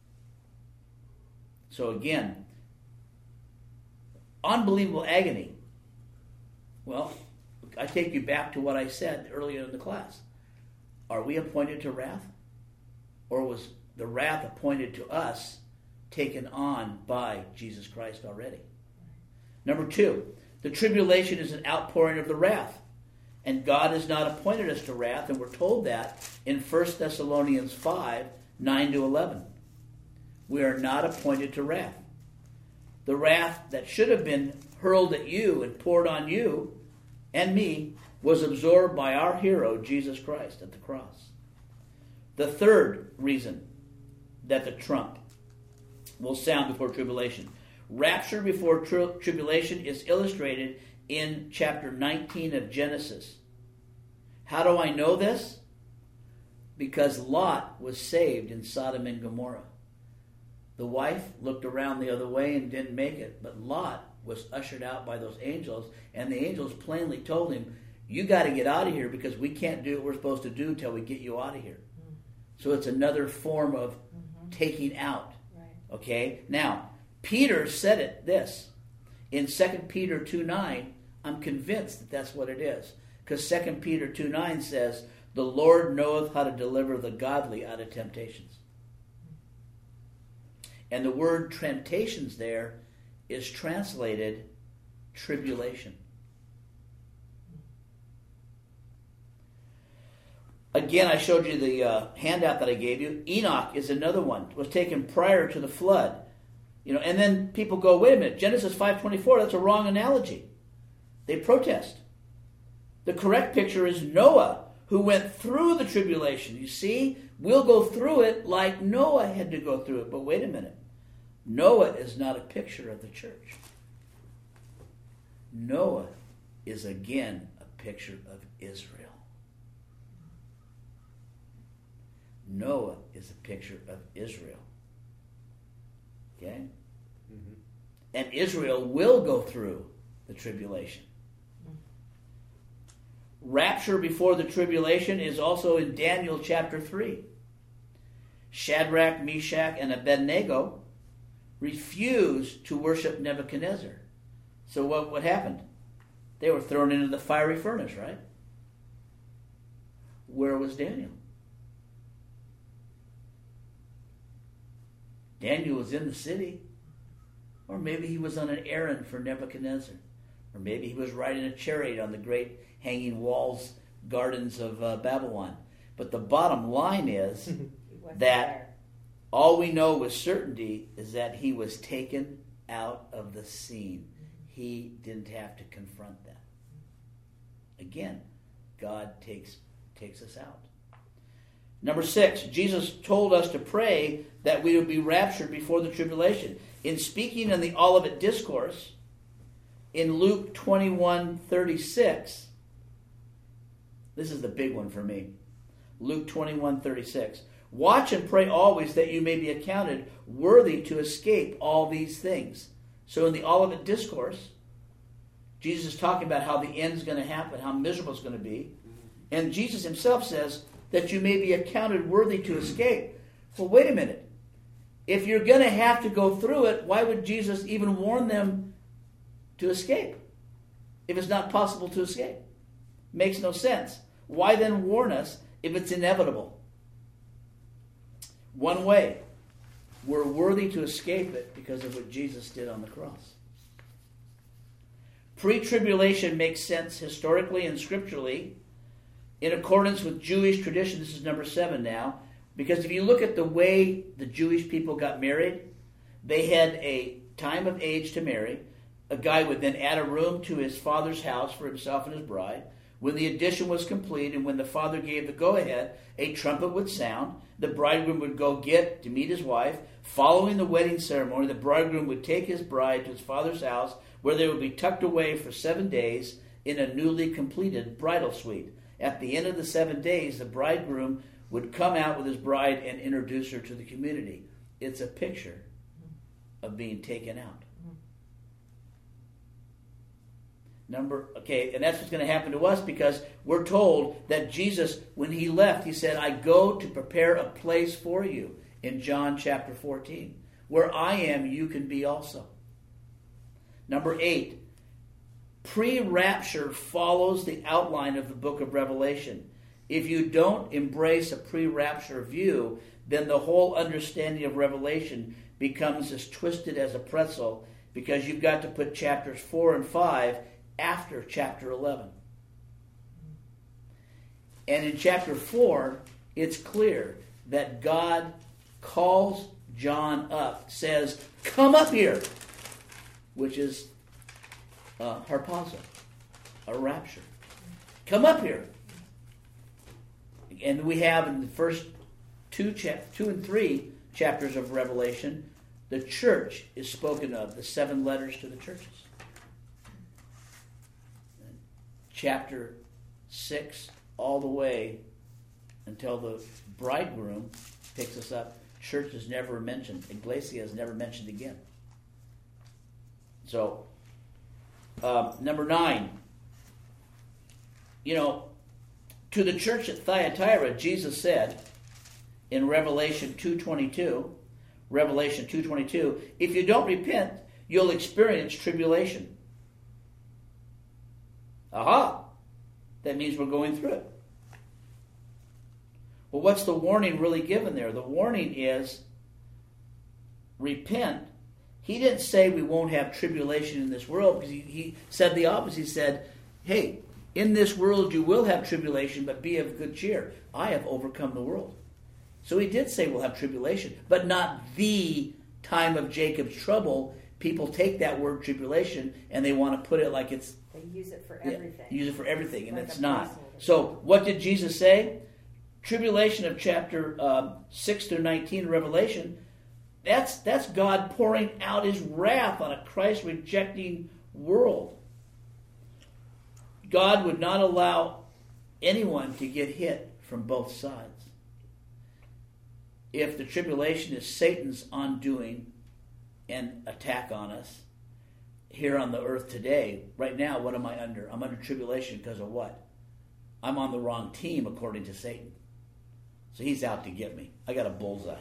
So again, unbelievable agony. Well, I take you back to what I said earlier in the class. Are we appointed to wrath? Or was the wrath appointed to us taken on by Jesus Christ already? Number 2, the tribulation is an outpouring of the wrath. And God has not appointed us to wrath, and we're told that in 1 Thessalonians 5, 9 to 11. We are not appointed to wrath. The wrath that should have been hurled at you and poured on you and me was absorbed by our hero, Jesus Christ, at the cross. The third reason that the trump will sound before tribulation. Rapture before tribulation is illustrated in chapter 19 of Genesis. How do I know this? Because Lot was saved in Sodom and Gomorrah. The wife looked around the other way and didn't make it, but Lot was ushered out by those angels, and the angels plainly told him, you got to get out of here because we can't do what we're supposed to do until we get you out of here. So it's another form of taking out. Right. Okay? Now, Peter said it this. In 2 Peter 2:9, I'm convinced that that's what it is. Because 2 Peter 2:9 says, the Lord knoweth how to deliver the godly out of temptations. And the word temptations there is translated tribulation. Again, I showed you the handout that I gave you. Enoch is another one. It was taken prior to the flood. And then people go, wait a minute, Genesis 5:24, that's a wrong analogy. They protest. The correct picture is Noah, who went through the tribulation. You see, we'll go through it like Noah had to go through it. But wait a minute. Noah is not a picture of the church. Noah is again a picture of Israel. Noah is a picture of Israel. Okay? Mm-hmm. And Israel will go through the tribulation. Rapture before the tribulation is also in Daniel chapter 3. Shadrach, Meshach, and Abednego refused to worship Nebuchadnezzar. So what happened? They were thrown into the fiery furnace, right? Where was Daniel? Daniel was in the city. Or maybe he was on an errand for Nebuchadnezzar. Or maybe he was riding a chariot on the great hanging walls, gardens of Babylon. But the bottom line is that all we know with certainty is that he was taken out of the scene. He didn't have to confront that. Again, God takes us out. Number 6, Jesus told us to pray that we would be raptured before the tribulation. In speaking in the Olivet Discourse, in Luke 21:36, this is the big one for me. Luke 21:36. Watch and pray always that you may be accounted worthy to escape all these things. So in the Olivet Discourse, Jesus is talking about how the end is going to happen, how miserable it's going to be. And Jesus himself says that you may be accounted worthy to escape. Well, wait a minute. If you're going to have to go through it, why would Jesus even warn them to escape? If it's not possible to escape. Makes no sense. Why then warn us if it's inevitable? One way. We're worthy to escape it because of what Jesus did on the cross. Pre-tribulation makes sense historically and scripturally in accordance with Jewish tradition. This is number 7 now. Because if you look at the way the Jewish people got married, they had a time of age to marry. A guy would then add a room to his father's house for himself and his bride. When the addition was complete and when the father gave the go-ahead, a trumpet would sound. The bridegroom would go to meet his wife. Following the wedding ceremony, the bridegroom would take his bride to his father's house where they would be tucked away for 7 days in a newly completed bridal suite. At the end of the 7 days, the bridegroom would come out with his bride and introduce her to the community. It's a picture of being taken out. And that's what's going to happen to us because we're told that Jesus, when he left, he said, I go to prepare a place for you in John chapter 14. Where I am, you can be also. Number 8, Pre-rapture follows the outline of the book of Revelation. If you don't embrace a pre-rapture view, then the whole understanding of Revelation becomes as twisted as a pretzel, because you've got to put chapters 4 and 5 after chapter 11. And in chapter 4, it's clear that God calls John up, says, "Come up here," which is harpazo, a rapture. Come up here. And we have in the first 2 and 3 chapters of Revelation, the church is spoken of, the 7 letters to the churches. Chapter 6 all the way until the bridegroom picks us up, church is never mentioned. Ecclesia is never mentioned again. So, number 9, to the church at Thyatira, Jesus said in Revelation 2:22, if you don't repent, you'll experience tribulation. Aha! That means we're going through it. Well, what's the warning really given there? The warning is repent. He didn't say we won't have tribulation in this world, because he said the opposite. He said, hey, in this world you will have tribulation, but be of good cheer. I have overcome the world. So he did say we'll have tribulation, but not the time of Jacob's trouble. People take that word tribulation and they want to put it like it's... They use it for everything. Use it for everything, and like it's not. placeholder. So what did Jesus say? Tribulation of chapter 6 through 19 Revelation, that's God pouring out his wrath on a Christ-rejecting world. God would not allow anyone to get hit from both sides. If the tribulation is Satan's undoing and attack on us here on the earth today, right now, what am I under? I'm under tribulation because of what? I'm on the wrong team according to Satan. So he's out to get me. I got a bullseye.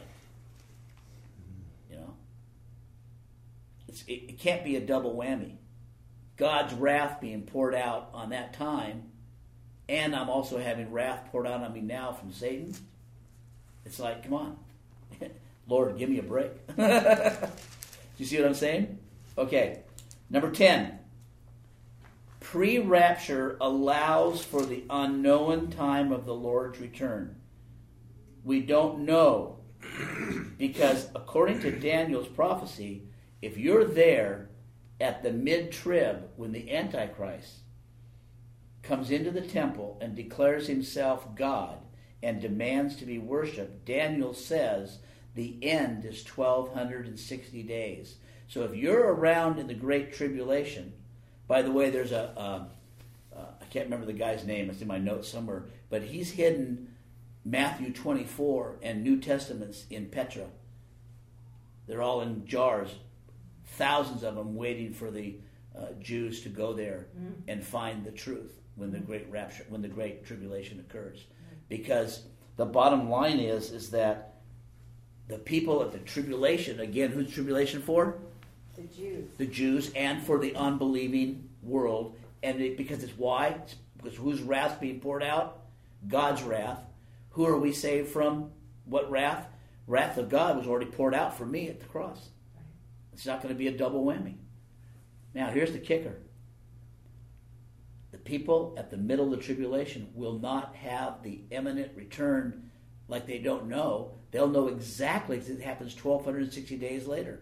It can't be a double whammy. God's wrath being poured out on that time, and I'm also having wrath poured out on me now from Satan. It's like, come on. Lord, give me a break. Do you see what I'm saying? Okay. Number 10. Pre-rapture allows for the unknown time of the Lord's return. We don't know, because according to Daniel's prophecy, if you're there at the mid-trib when the Antichrist comes into the temple and declares himself God and demands to be worshipped, Daniel says the end is 1,260 days. So if you're around in the Great Tribulation, by the way, there's I can't remember the guy's name, it's in my notes somewhere, but he's hidden Matthew 24 and New Testaments in Petra. They're all in jars, thousands of them waiting for the Jews to go there and find the truth when the great rapture, when the Great Tribulation occurs. Because the bottom line is that the people at the tribulation, again, who's tribulation for? The Jews. The Jews, and for the unbelieving world. And because it's why? Because whose wrath being poured out? God's wrath. Who are we saved from? What wrath? Wrath of God was already poured out for me at the cross. Right. It's not going to be a double whammy. Now, here's the kicker. The people at the middle of the tribulation will not have the imminent return like they don't know. They'll know exactly, because it happens 1,260 days later.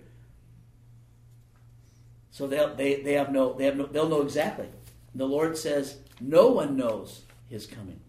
So they'll know exactly. The Lord says no one knows his coming.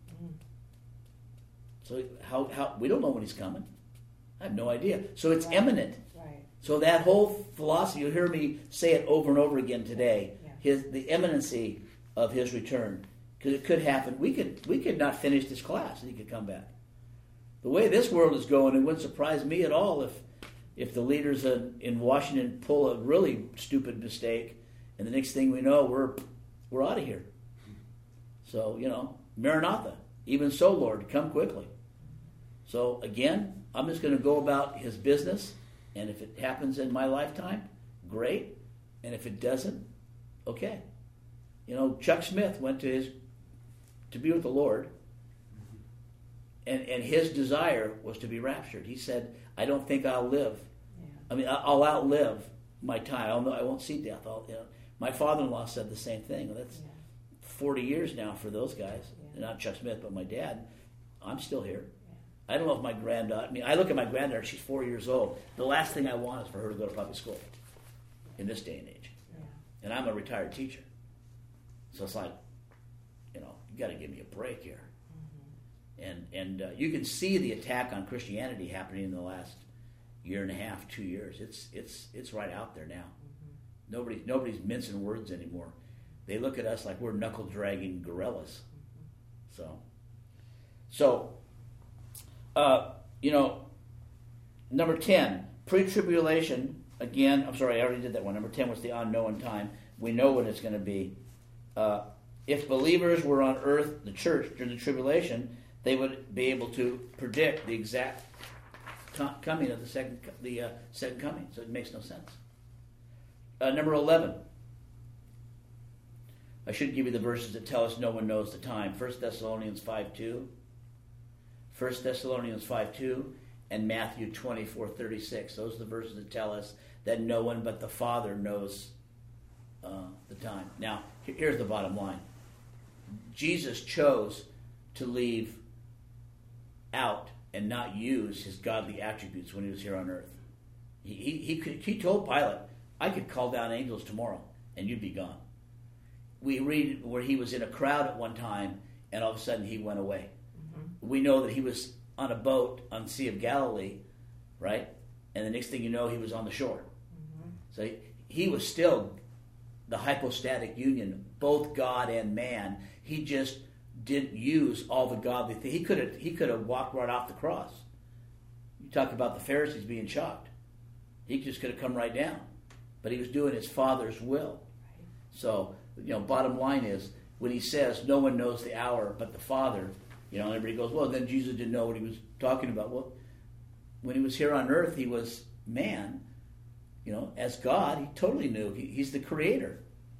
So how we don't know when he's coming. I have no idea. So it's imminent. Right. So that whole philosophy, you'll hear me say it over and over again today. Yeah. The imminency of his return, because it could happen. We could not finish this class and he could come back. The way this world is going, it wouldn't surprise me at all if the leaders in Washington pull a really stupid mistake, and the next thing we know, we're out of here. So, Maranatha. Even so, Lord, come quickly. So, again, I'm just going to go about his business, and if it happens in my lifetime, great. And if it doesn't, okay. Chuck Smith went to be with the Lord, and his desire was to be raptured. He said, I don't think I'll live. Yeah. I mean, I'll outlive my time. I won't see death. My father-in-law said the same thing. That's 40 years now for those guys. Yeah. Not Chuck Smith, but my dad. I'm still here. Yeah. I don't know if my granddaughter... I look at my granddaughter, she's 4 years old. The last thing I want is for her to go to public school in this day and age. Yeah. And I'm a retired teacher. So it's like, you got to give me a break here. Mm-hmm. And you can see the attack on Christianity happening in the last year and a half, 2 years. It's right out there now. Mm-hmm. Nobody's mincing words anymore. They look at us like we're knuckle-dragging gorillas. So, number 10, pre-tribulation. Again, I'm sorry, I already did that one. Number 10 was the unknown time. We know when it's going to be. If believers were on earth, the church, during the tribulation, they would be able to predict the exact coming of the second coming. So it makes no sense. Number 11. I should give you the verses that tell us no one knows the time. 1 Thessalonians 5:2. 1 Thessalonians 5:2 and Matthew 24:36. Those are the verses that tell us that no one but the Father knows the time. Now, here's the bottom line. Jesus chose to leave out and not use his godly attributes when he was here on earth. He told Pilate, I could call down angels tomorrow and you'd be gone. We read where he was in a crowd at one time and all of a sudden he went away. Mm-hmm. We know that he was on a boat on the Sea of Galilee, right? And the next thing you know, he was on the shore. Mm-hmm. So he was still the hypostatic union, both God and man. He just didn't use all the godly things. He could have walked right off the cross. You talk about the Pharisees being shocked. He just could have come right down. But he was doing his Father's will. Right. So, bottom line is, when he says no one knows the hour but the Father, and everybody goes, well, then Jesus didn't know what he was talking about. Well, when he was here on earth, he was man. As God, he totally knew. He's the creator.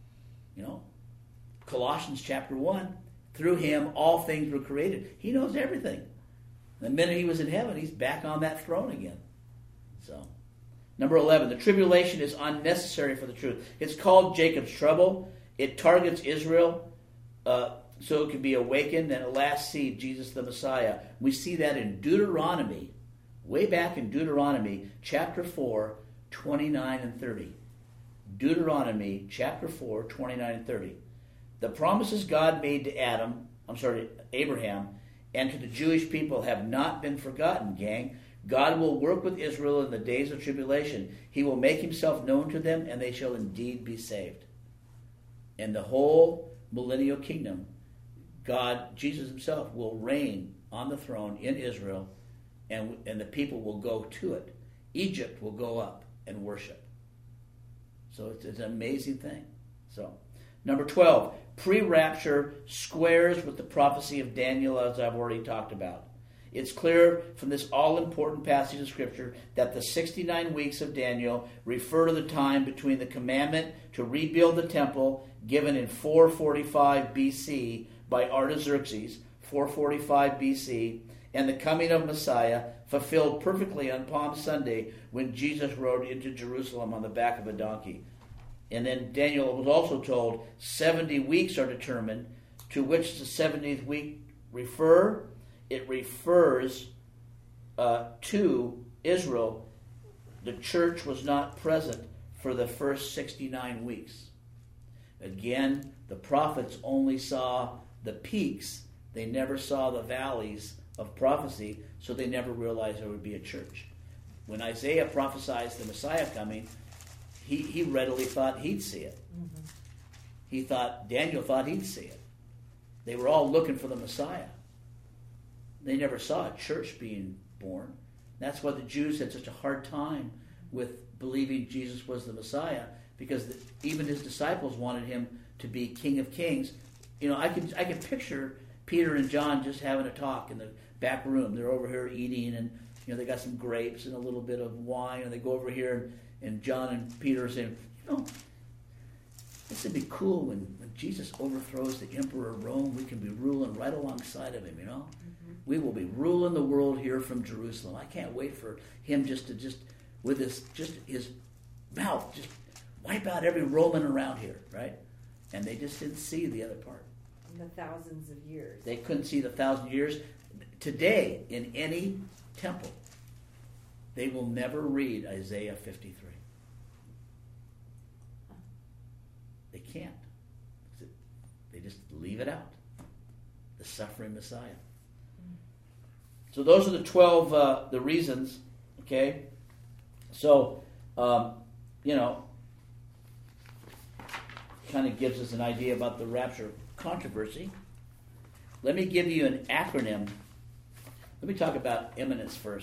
Colossians chapter 1, through him all things were created. He knows everything. The minute he was in heaven, he's back on that throne again. So, number 11, the tribulation is unnecessary for the truth. It's called Jacob's trouble. It targets Israel so it can be awakened and at last see Jesus the Messiah. We see that in Deuteronomy, way back in Deuteronomy chapter 4, 29 and 30. Deuteronomy chapter 4, 29 and 30. The promises God made to Abraham, and to the Jewish people have not been forgotten, gang. God will work with Israel in the days of tribulation. He will make himself known to them, and they shall indeed be saved. And the whole millennial kingdom, God, Jesus himself, will reign on the throne in Israel, and the people will go to it. Egypt will go up and worship. So it's an amazing thing. So, number 12, pre-rapture squares with the prophecy of Daniel, as I've already talked about. It's clear from this all-important passage of Scripture that the 69 weeks of Daniel refer to the time between the commandment to rebuild the temple given in 445 BC by Artaxerxes, 445 BC, and the coming of Messiah, fulfilled perfectly on Palm Sunday when Jesus rode into Jerusalem on the back of a donkey. And then Daniel was also told 70 weeks are determined, to which the 70th week refer. It refers to Israel. The church was not present for the first 69 weeks. Again, the prophets only saw the peaks. They never saw the valleys of prophecy, so they never realized there would be a church. When Isaiah prophesies the Messiah coming, he readily thought he'd see it. Mm-hmm. Daniel thought he'd see it. They were all looking for the Messiah. They never saw a church being born. That's why the Jews had such a hard time with believing Jesus was the Messiah, because even his disciples wanted him to be King of Kings. I can picture Peter and John just having a talk in the back room. They're over here eating, and they got some grapes and a little bit of wine, and they go over here, and John and Peter are saying, This would be cool when Jesus overthrows the emperor of Rome. We can be ruling right alongside of him, you know. We will be ruling the world here from Jerusalem. I can't wait for him just with his mouth, just wipe out every Roman around here, right? And they just didn't see the other part. In the thousands of years. They couldn't see the 1,000 years. Today, in any temple, they will never read Isaiah 53. They can't. They just leave it out. The suffering Messiah. So those are the 12 the reasons. Okay, so kind of gives us an idea about the rapture controversy. Let me give you an acronym. Let me talk about imminence first.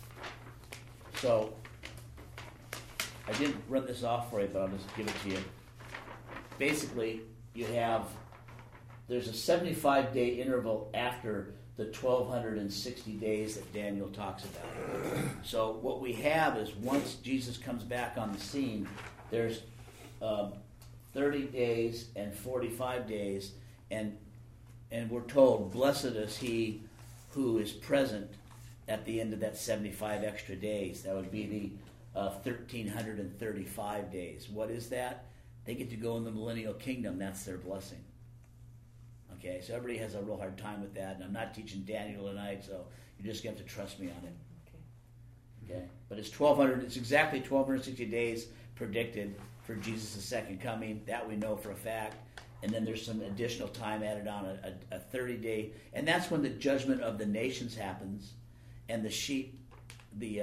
So I didn't run this off for you, but I'll just give it to you. Basically, there's a 75-day interval after the 1,260 days that Daniel talks about. So what we have is once Jesus comes back on the scene, there's 30 days and 45 days, and we're told, blessed is he who is present at the end of that 75 extra days. That would be the 1,335 days. What is that? They get to go in the millennial kingdom. That's their blessing. Okay, so everybody has a real hard time with that, and I'm not teaching Daniel tonight, so you're just going to have to trust me on it. Okay, but it's 1,200. It's exactly 1,260 days predicted for Jesus' second coming. That we know for a fact. And then there's some additional time added on, a 30-day, and that's when the judgment of the nations happens, and the sheep, the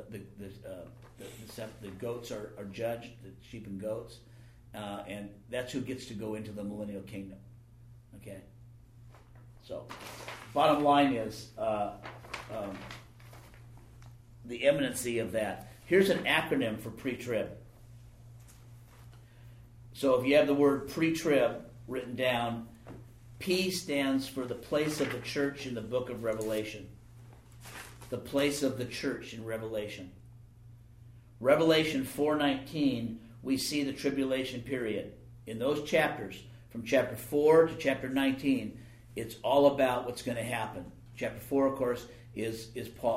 goats are judged, the sheep and goats, and that's who gets to go into the millennial kingdom. Okay. So, bottom line is the imminency of that. Here's an acronym for pre-trib. So if you have the word pre-trib written down, P stands for the place of the church in the book of Revelation. The place of the church in Revelation. Revelation 4:19, we see the tribulation period. In those chapters, from chapter 4 to chapter 19, it's all about what's going to happen. Chapter 4, of course, is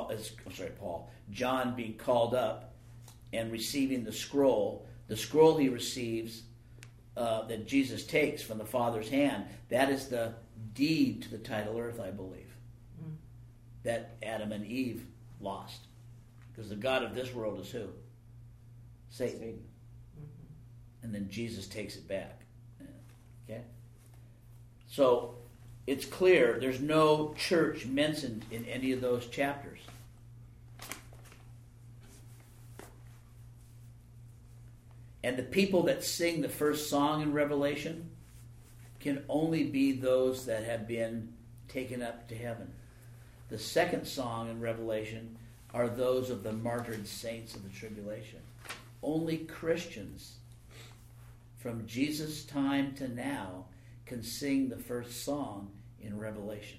John being called up and receiving the scroll. The scroll he receives that Jesus takes from the Father's hand, that is the deed to the tidal earth, I believe, that Adam and Eve lost. Because the God of this world is who? Satan. And then Jesus takes it back. Okay? So, it's clear there's no church mentioned in any of those chapters. And the people that sing the first song in Revelation can only be those that have been taken up to heaven. The second song in Revelation are those of the martyred saints of the tribulation. Only Christians from Jesus' time to now can sing the first song in Revelation.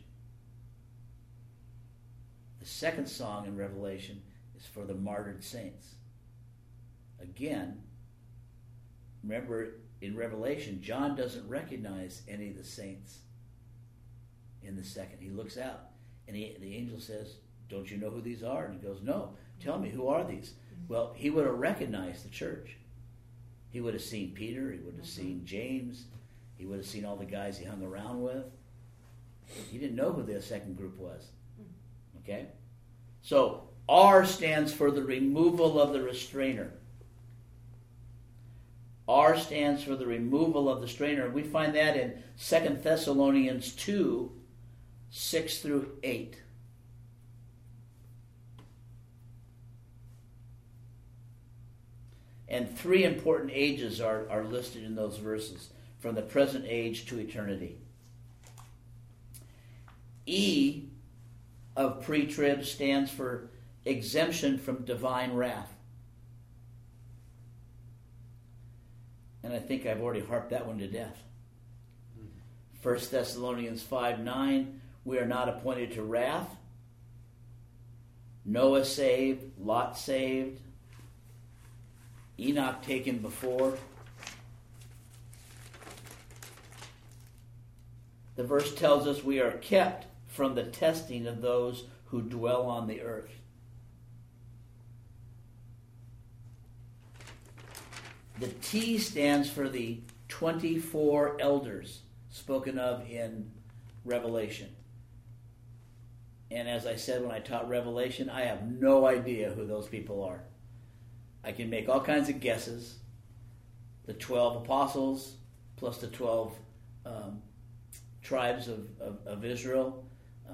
The second song in Revelation is for the martyred saints. Again, remember, in Revelation, John doesn't recognize any of the saints in the second. He looks out, and the angel says, don't you know who these are? And he goes, no, tell me, who are these? Well, he would have recognized the church. He would have seen Peter, he would have seen James, he would have seen all the guys he hung around with. He didn't know who the second group was. Okay? So, R stands for the removal of the restrainer. R stands for the removal of the restrainer. We find that in 2 Thessalonians 2, 6 through 8. And three important ages are listed in those verses, from the present age to eternity. E of pre-trib stands for exemption from divine wrath. And I think I've already harped that one to death. 1 Thessalonians 5:9, we are not appointed to wrath. Noah saved, Lot saved, Enoch taken before. The verse tells us we are kept from the testing of those who dwell on the earth. The T stands for the 24 elders spoken of in Revelation. And as I said when I taught Revelation, I have no idea who those people are. I can make all kinds of guesses. The 12 apostles plus the 12 tribes of Israel,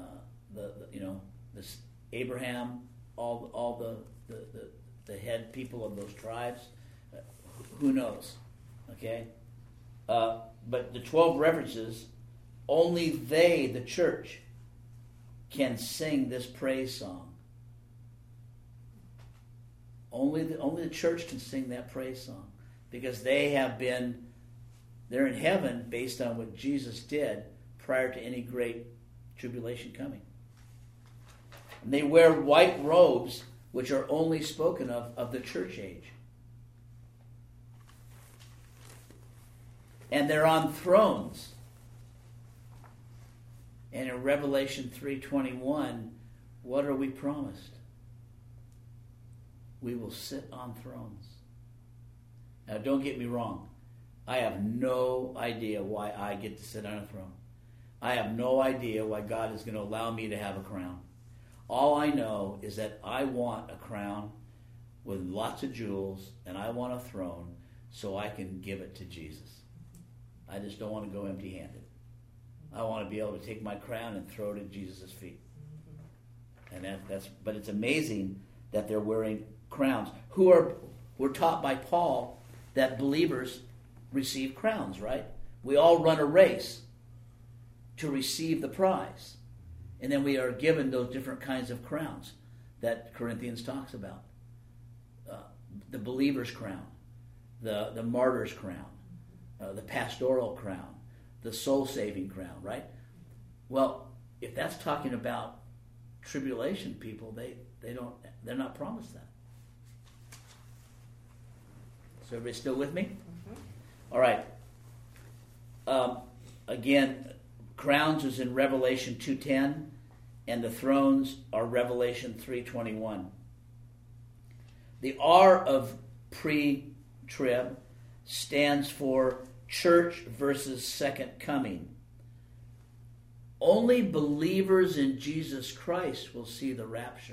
this Abraham, all the head people of those tribes. Who knows? Okay? But the 12 references, only they, the church, can sing this praise song. Only the church can sing that praise song. Because they're in heaven based on what Jesus did prior to any great tribulation coming. And they wear white robes, which are only spoken of the church age. And they're on thrones. And in Revelation 3:21, what are we promised? We will sit on thrones. Now, don't get me wrong. I have no idea why I get to sit on a throne. I have no idea why God is going to allow me to have a crown. All I know is that I want a crown with lots of jewels, and I want a throne so I can give it to Jesus. I just don't want to go empty-handed. I want to be able to take my crown and throw it at Jesus' feet. And but it's amazing that they're wearing crowns. We're taught by Paul that believers receive crowns, right? We all run a race to receive the prize. And then we are given those different kinds of crowns that Corinthians talks about. The believer's crown, the martyr's crown, the pastoral crown, the soul-saving crown, right? Well, if that's talking about tribulation people, they're not promised that. So everybody still with me? Mm-hmm. All right. Again, crowns is in Revelation 2:10, and the thrones are Revelation 3:21. The R of pre-trib stands for church versus second coming. Only believers in Jesus Christ will see the rapture.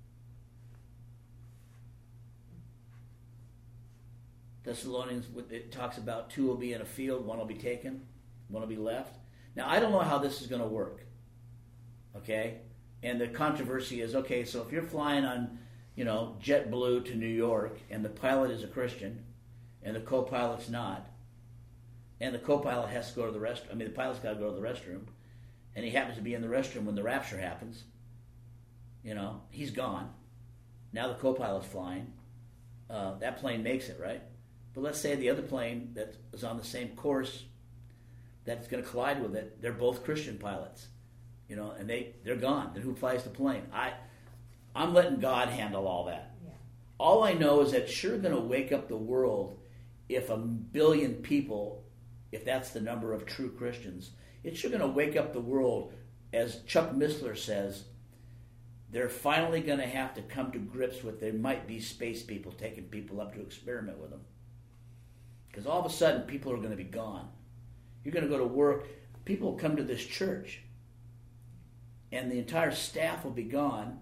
Thessalonians, it talks about 2 will be in a field, 1 will be taken, 1 will be left. Now, I don't know how this is going to work. Okay? And the controversy is, okay, so if you're flying on, JetBlue to New York, and the pilot is a Christian, and the co-pilot's not, and the co-pilot has to go to the restroom, the pilot's got to go to the restroom, and he happens to be in the restroom when the rapture happens, he's gone. Now the co-pilot's flying. That plane makes it, right? But let's say the other plane that is on the same course that's going to collide with it, they're both Christian pilots, and they're gone. Then who flies the plane? I'm letting God handle all that. Yeah. All I know is that it's sure going to wake up the world if 1 billion people, if that's the number of true Christians, it's sure going to wake up the world. As Chuck Missler says, they're finally going to have to come to grips with there might be space people taking people up to experiment with them. Because all of a sudden, people are going to be gone. You're going to go to work. People will come to this church, and the entire staff will be gone,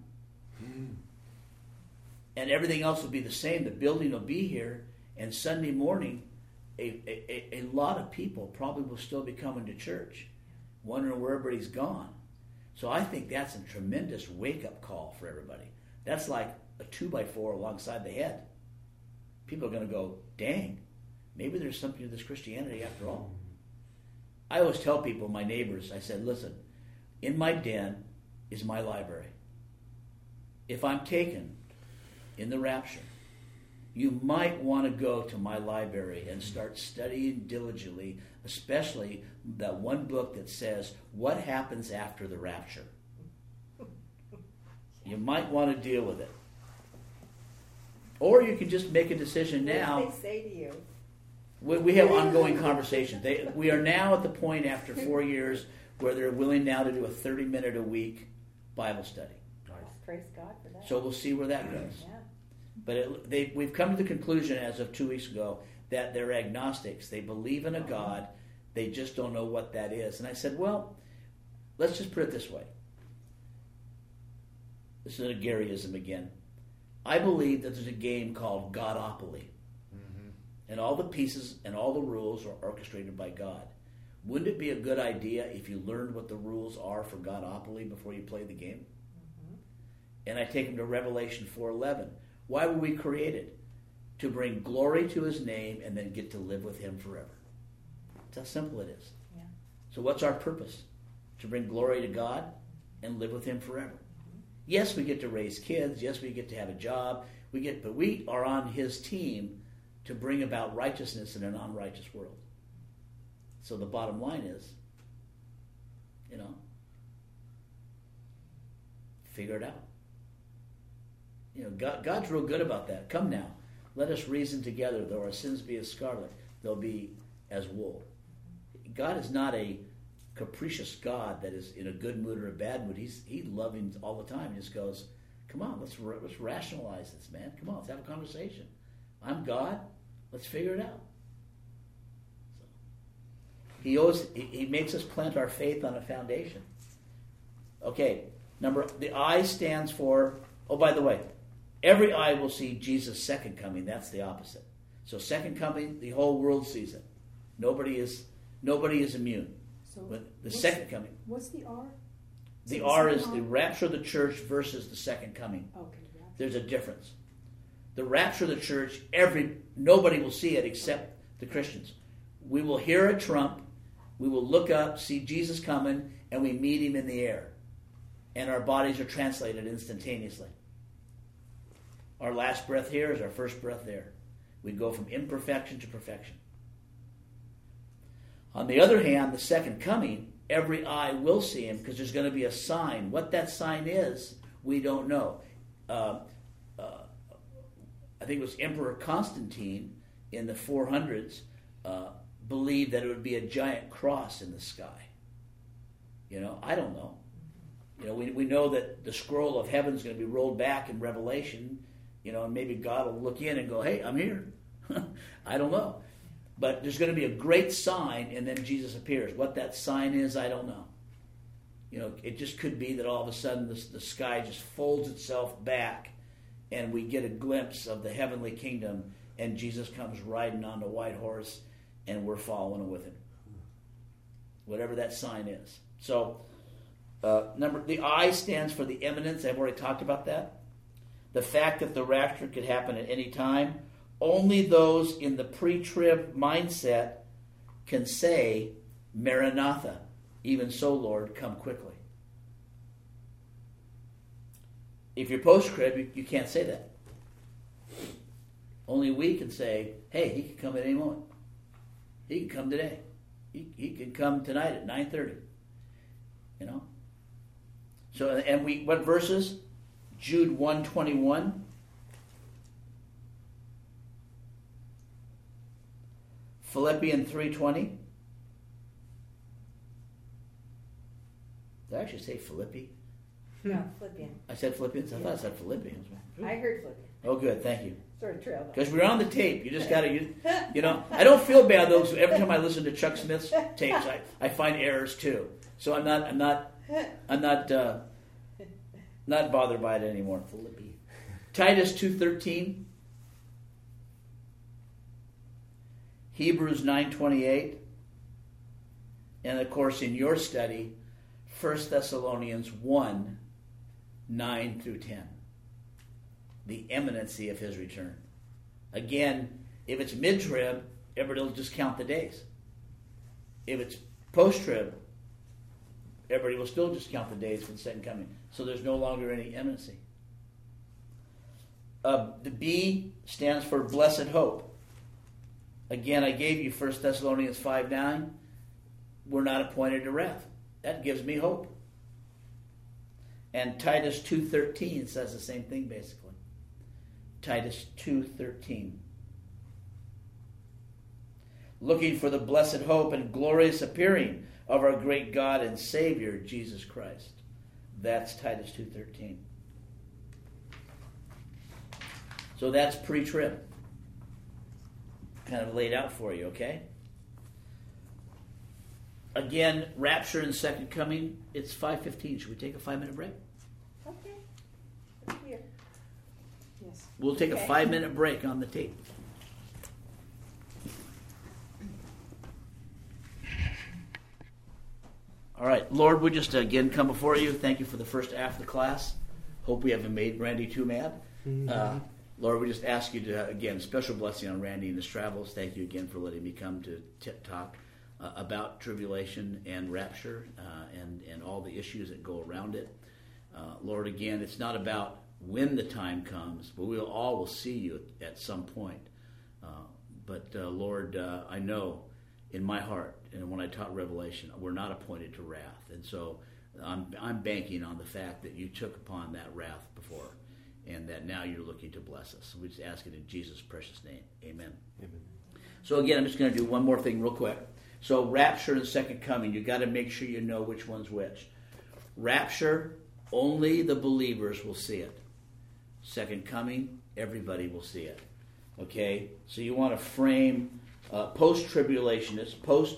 and everything else will be the same. The building will be here, and Sunday morning, a lot of people probably will still be coming to church, wondering where everybody's gone. So I think that's a tremendous wake-up call for everybody. That's like a 2x4 alongside the head. People are going to go, dang, maybe there's something to this Christianity after all. I always tell people, my neighbors, I said, listen, in my den is my library. If I'm taken in the rapture, you might want to go to my library and start studying diligently, especially that one book that says what happens after the rapture. You might want to deal with it. Or you can just make a decision now. What do they say to you? We have ongoing conversations. We are now at the point after 4 years where they're willing now to do a 30-minute a week Bible study. Praise God for that. So we'll see where that goes. Yeah. But we've come to the conclusion as of 2 weeks ago that they're agnostics. They believe in a God. They just don't know what that is. And I said, well, let's just put it this way. This is a Garyism again. I believe that there's a game called Godopoly. And all the pieces and all the rules are orchestrated by God. Wouldn't it be a good idea if you learned what the rules are for Godopoly before you play the game? And I take them to Revelation 4:11. Why were we created? To bring glory to his name and then get to live with him forever. That's how simple it is. Yeah. So what's our purpose? To bring glory to God and live with him forever. Yes, we get to raise kids. Yes, we get to have a job. But we are on his team to bring about righteousness in a non-righteous world. So the bottom line is, figure it out. God's real good about that. Come now, let us reason together. Though our sins be as scarlet, they'll be as wool. God is not a capricious God that is in a good mood or a bad mood. He's loving all the time. He just goes, come on, let's rationalize this, man. Come on, let's have a conversation. I'm God. Let's figure it out. So, he makes us plant our faith on a foundation. Okay, the I stands for, oh, by the way, every eye will see Jesus' second coming. That's the opposite. So second coming, the whole world sees it. Nobody is immune. So The second coming. What's the R? The R is the rapture of the church versus the second coming. Okay. There's a difference. The rapture of the church, nobody will see it except the Christians. We will hear a trump, we will look up, see Jesus coming, and we meet him in the air. And our bodies are translated instantaneously. Our last breath here is our first breath there. We go from imperfection to perfection. On the other hand, the second coming, every eye will see him because there's going to be a sign. What that sign is, we don't know. I think it was Emperor Constantine in the 400s believed that it would be a giant cross in the sky. I don't know. We know that the scroll of heaven is going to be rolled back in Revelation, and maybe God will look in and go, hey, I'm here. I don't know. But there's going to be a great sign, and then Jesus appears. What that sign is, I don't know. It just could be that all of a sudden the sky just folds itself back, and we get a glimpse of the heavenly kingdom, and Jesus comes riding on the white horse, and we're following with him. Whatever that sign is. So, the I stands for the imminence. I've already talked about that. The fact that the rapture could happen at any time. Only those in the pre-trib mindset can say, Maranatha, even so, Lord, come quickly. If you're post-trib, you can't say that. Only we can say, hey, he can come at any moment. He can come today. He can come tonight at 9:30. So, and what verses? Jude 1:21. Philippians 3:20. Did I actually say Philippi? No, Philippians. I said Philippians? I thought I said Philippians. I heard Philippians. Oh, good. Thank you. Sort of trailed off. Because we're on the tape. You just got to, I don't feel bad, though, because every time I listen to Chuck Smith's tapes, I find errors, too. So I'm not bothered by it anymore. Philippi. Titus 2:13. Hebrews 9:28. And, of course, in your study, 1 Thessalonians 1:9 through 10. The imminency of his return. Again, if it's mid-trib, everybody will just count the days. If it's post-trib, everybody will still just count the days for the second coming. So there's no longer any imminency. The B stands for blessed hope. Again, I gave you 1 Thessalonians 5:9. We're not appointed to wrath. That gives me hope. And Titus 2:13 says the same thing, basically. Titus 2:13. Looking for the blessed hope and glorious appearing of our great God and Savior, Jesus Christ. That's Titus 2:13. So that's pre-trib. Kind of laid out for you, okay? Again, rapture and second coming, it's 5:15. Should we take a 5-minute break? Okay. It's here. Yes. We'll take a Okay. 5-minute break on the tape. All right, Lord, we just again come before you. Thank you for the first half of the class. Hope we haven't made Randy too mad. Lord, we just ask you to, again, special blessing on Randy and his travels. Thank you again for letting me come to talk about tribulation and rapture and all the issues that go around it. Lord, again, it's not about when the time comes, but we all will see you at some point. But Lord, I know in my heart, and when I taught Revelation, we're not appointed to wrath. And so I'm banking on the fact that you took upon that wrath before, and that now you're looking to bless us. So we just ask it in Jesus' precious name. Amen. Amen. So again, I'm just going to do one more thing real quick. So rapture and second coming, you got to make sure you know which one's which. Rapture, only the believers will see it. Second coming, everybody will see it. Okay? So you want to frame post-tribulationists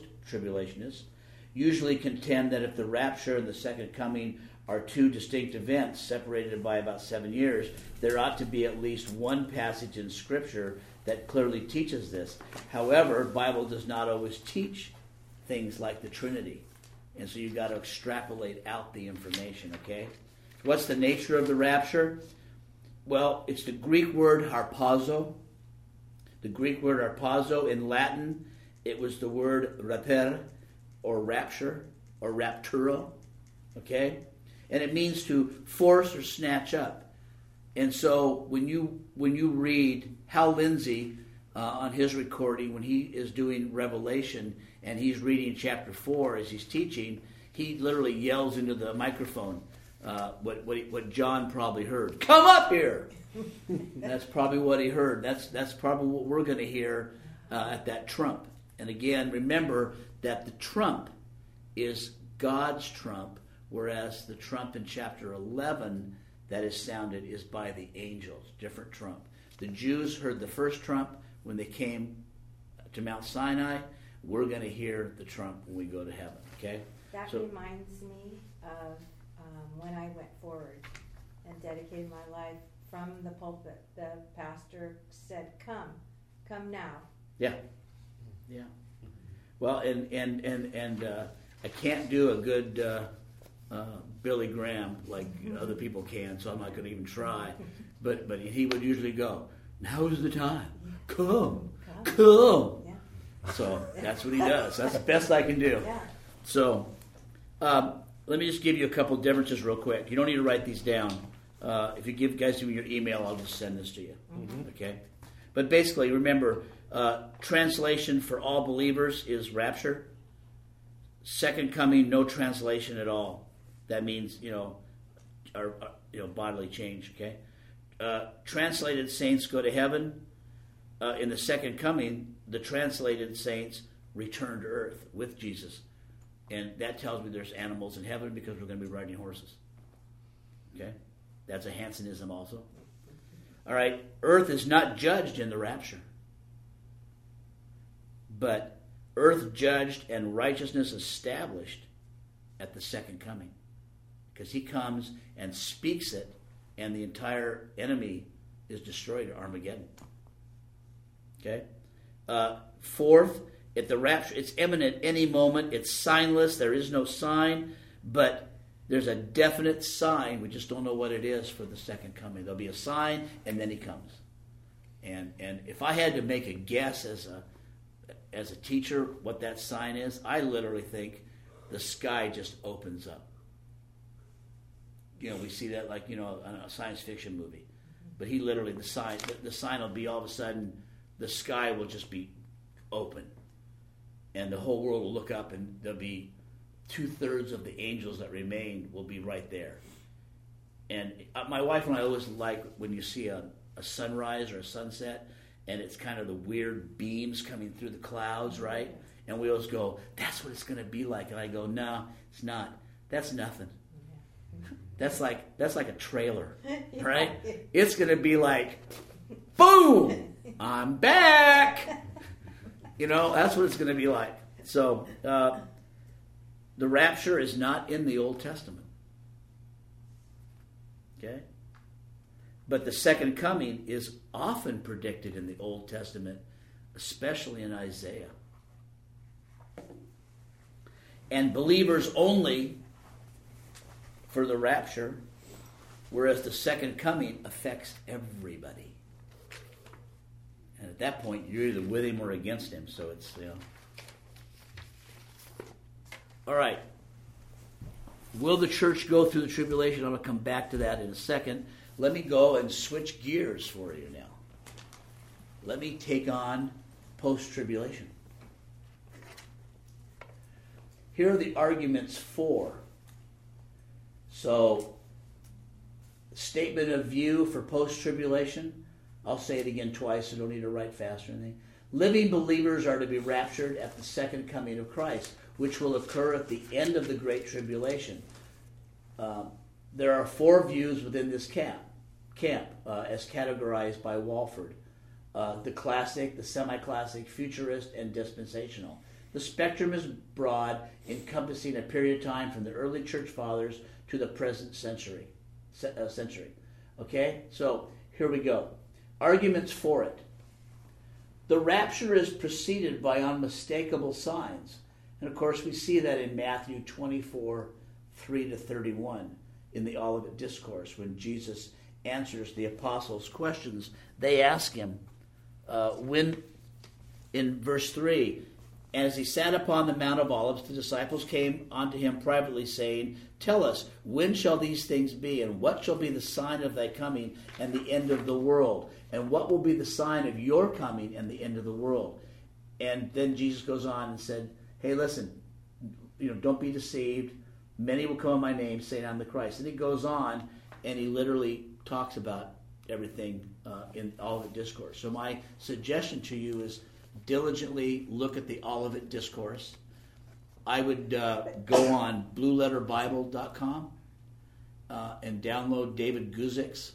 usually contend that if the rapture and the second coming are two distinct events separated by about 7 years, there ought to be at least one passage in Scripture that clearly teaches this. However, Bible does not always teach things like the Trinity. And so you've got to extrapolate out the information, okay? What's the nature of the rapture? Well, it's the Greek word harpazo. The Greek word harpazo, in Latin, it was the word rapere, or rapture, or rapturo, okay? And it means to force or snatch up. And so when you read Hal Lindsey on his recording, when he is doing Revelation and he's reading chapter 4 as he's teaching, he literally yells into the microphone what John probably heard. Come up here! That's probably what he heard. That's probably what we're going to hear at that trump. And again, remember that the trump is God's trump, whereas the trump in chapter 11 that is sounded is by the angels, different trump. The Jews heard the first trump when they came to Mount Sinai. We're going to hear the trump when we go to heaven, okay? That reminds me of when I went forward and dedicated my life from the pulpit. The pastor said, come now. Yeah. Well, and I can't do a good Billy Graham like other people can, so I'm not going to even try. But he would usually go, now is the time. Come. Yeah. So that's what he does. That's the best I can do. Yeah. So let me just give you a couple differences real quick. You don't need to write these down. If you give me your email, I'll just send this to you. Mm-hmm. Okay? But basically, remember, translation for all believers is rapture. Second coming, no translation at all. That means, bodily change, okay? Translated saints go to heaven. In the second coming, the translated saints return to earth with Jesus. And that tells me there's animals in heaven because we're going to be riding horses. Okay? That's a Hansenism also. All right, earth is not judged in the rapture. But earth judged and righteousness established at the second coming. Because he comes and speaks it, and the entire enemy is destroyed at Armageddon. Okay? Fourth, at the rapture, it's imminent any moment. It's signless. There is no sign. But there's a definite sign. We just don't know what it is for the second coming. There'll be a sign, and then he comes. And if I had to make a guess as a teacher what that sign is, I literally think the sky just opens up. We see that like, in a science fiction movie. But he literally, the sign will be all of a sudden, the sky will just be open. And the whole world will look up and there'll be 2/3 of the angels that remain will be right there. And my wife and I always like when you see a sunrise or a sunset, and it's kind of the weird beams coming through the clouds, right? And we always go, that's what it's going to be like. And I go, no, it's not. That's nothing. That's like a trailer, right? It's going to be like, boom, I'm back. That's what it's going to be like. So the rapture is not in the Old Testament. Okay? But the second coming is often predicted in the Old Testament, especially in Isaiah. And believers only for the rapture, whereas the second coming affects everybody. And at that point, you're either with him or against him. So it's, All right. Will the church go through the tribulation? I'm going to come back to that in a second. Let me go and switch gears for you now. Let me take on post-tribulation. Here are the arguments for. So, statement of view for post-tribulation. I'll say it again twice, so don't need to write fast or anything. Living believers are to be raptured at the second coming of Christ, which will occur at the end of the Great Tribulation. There are four views within this camp as categorized by Walford. The classic, the semi-classic, futurist, and dispensational. The spectrum is broad, encompassing a period of time from the early church fathers to the present century. Okay? So, here we go. Arguments for it. The rapture is preceded by unmistakable signs. And of course, we see that in Matthew 24, 3-31, in the Olivet Discourse, when Jesus answers the apostles' questions. They ask him, in verse 3, and as he sat upon the Mount of Olives, the disciples came unto him privately, saying, Tell us, when shall these things be, and what shall be the sign of thy coming and the end of the world? And what will be the sign of your coming and the end of the world? And then Jesus goes on and said, hey, listen, don't be deceived. Many will come in my name, saying I'm the Christ. And he goes on, and he literally talks about everything in Olivet Discourse. So my suggestion to you is diligently look at the Olivet Discourse. I would go on blueletterbible.com and download David Guzik's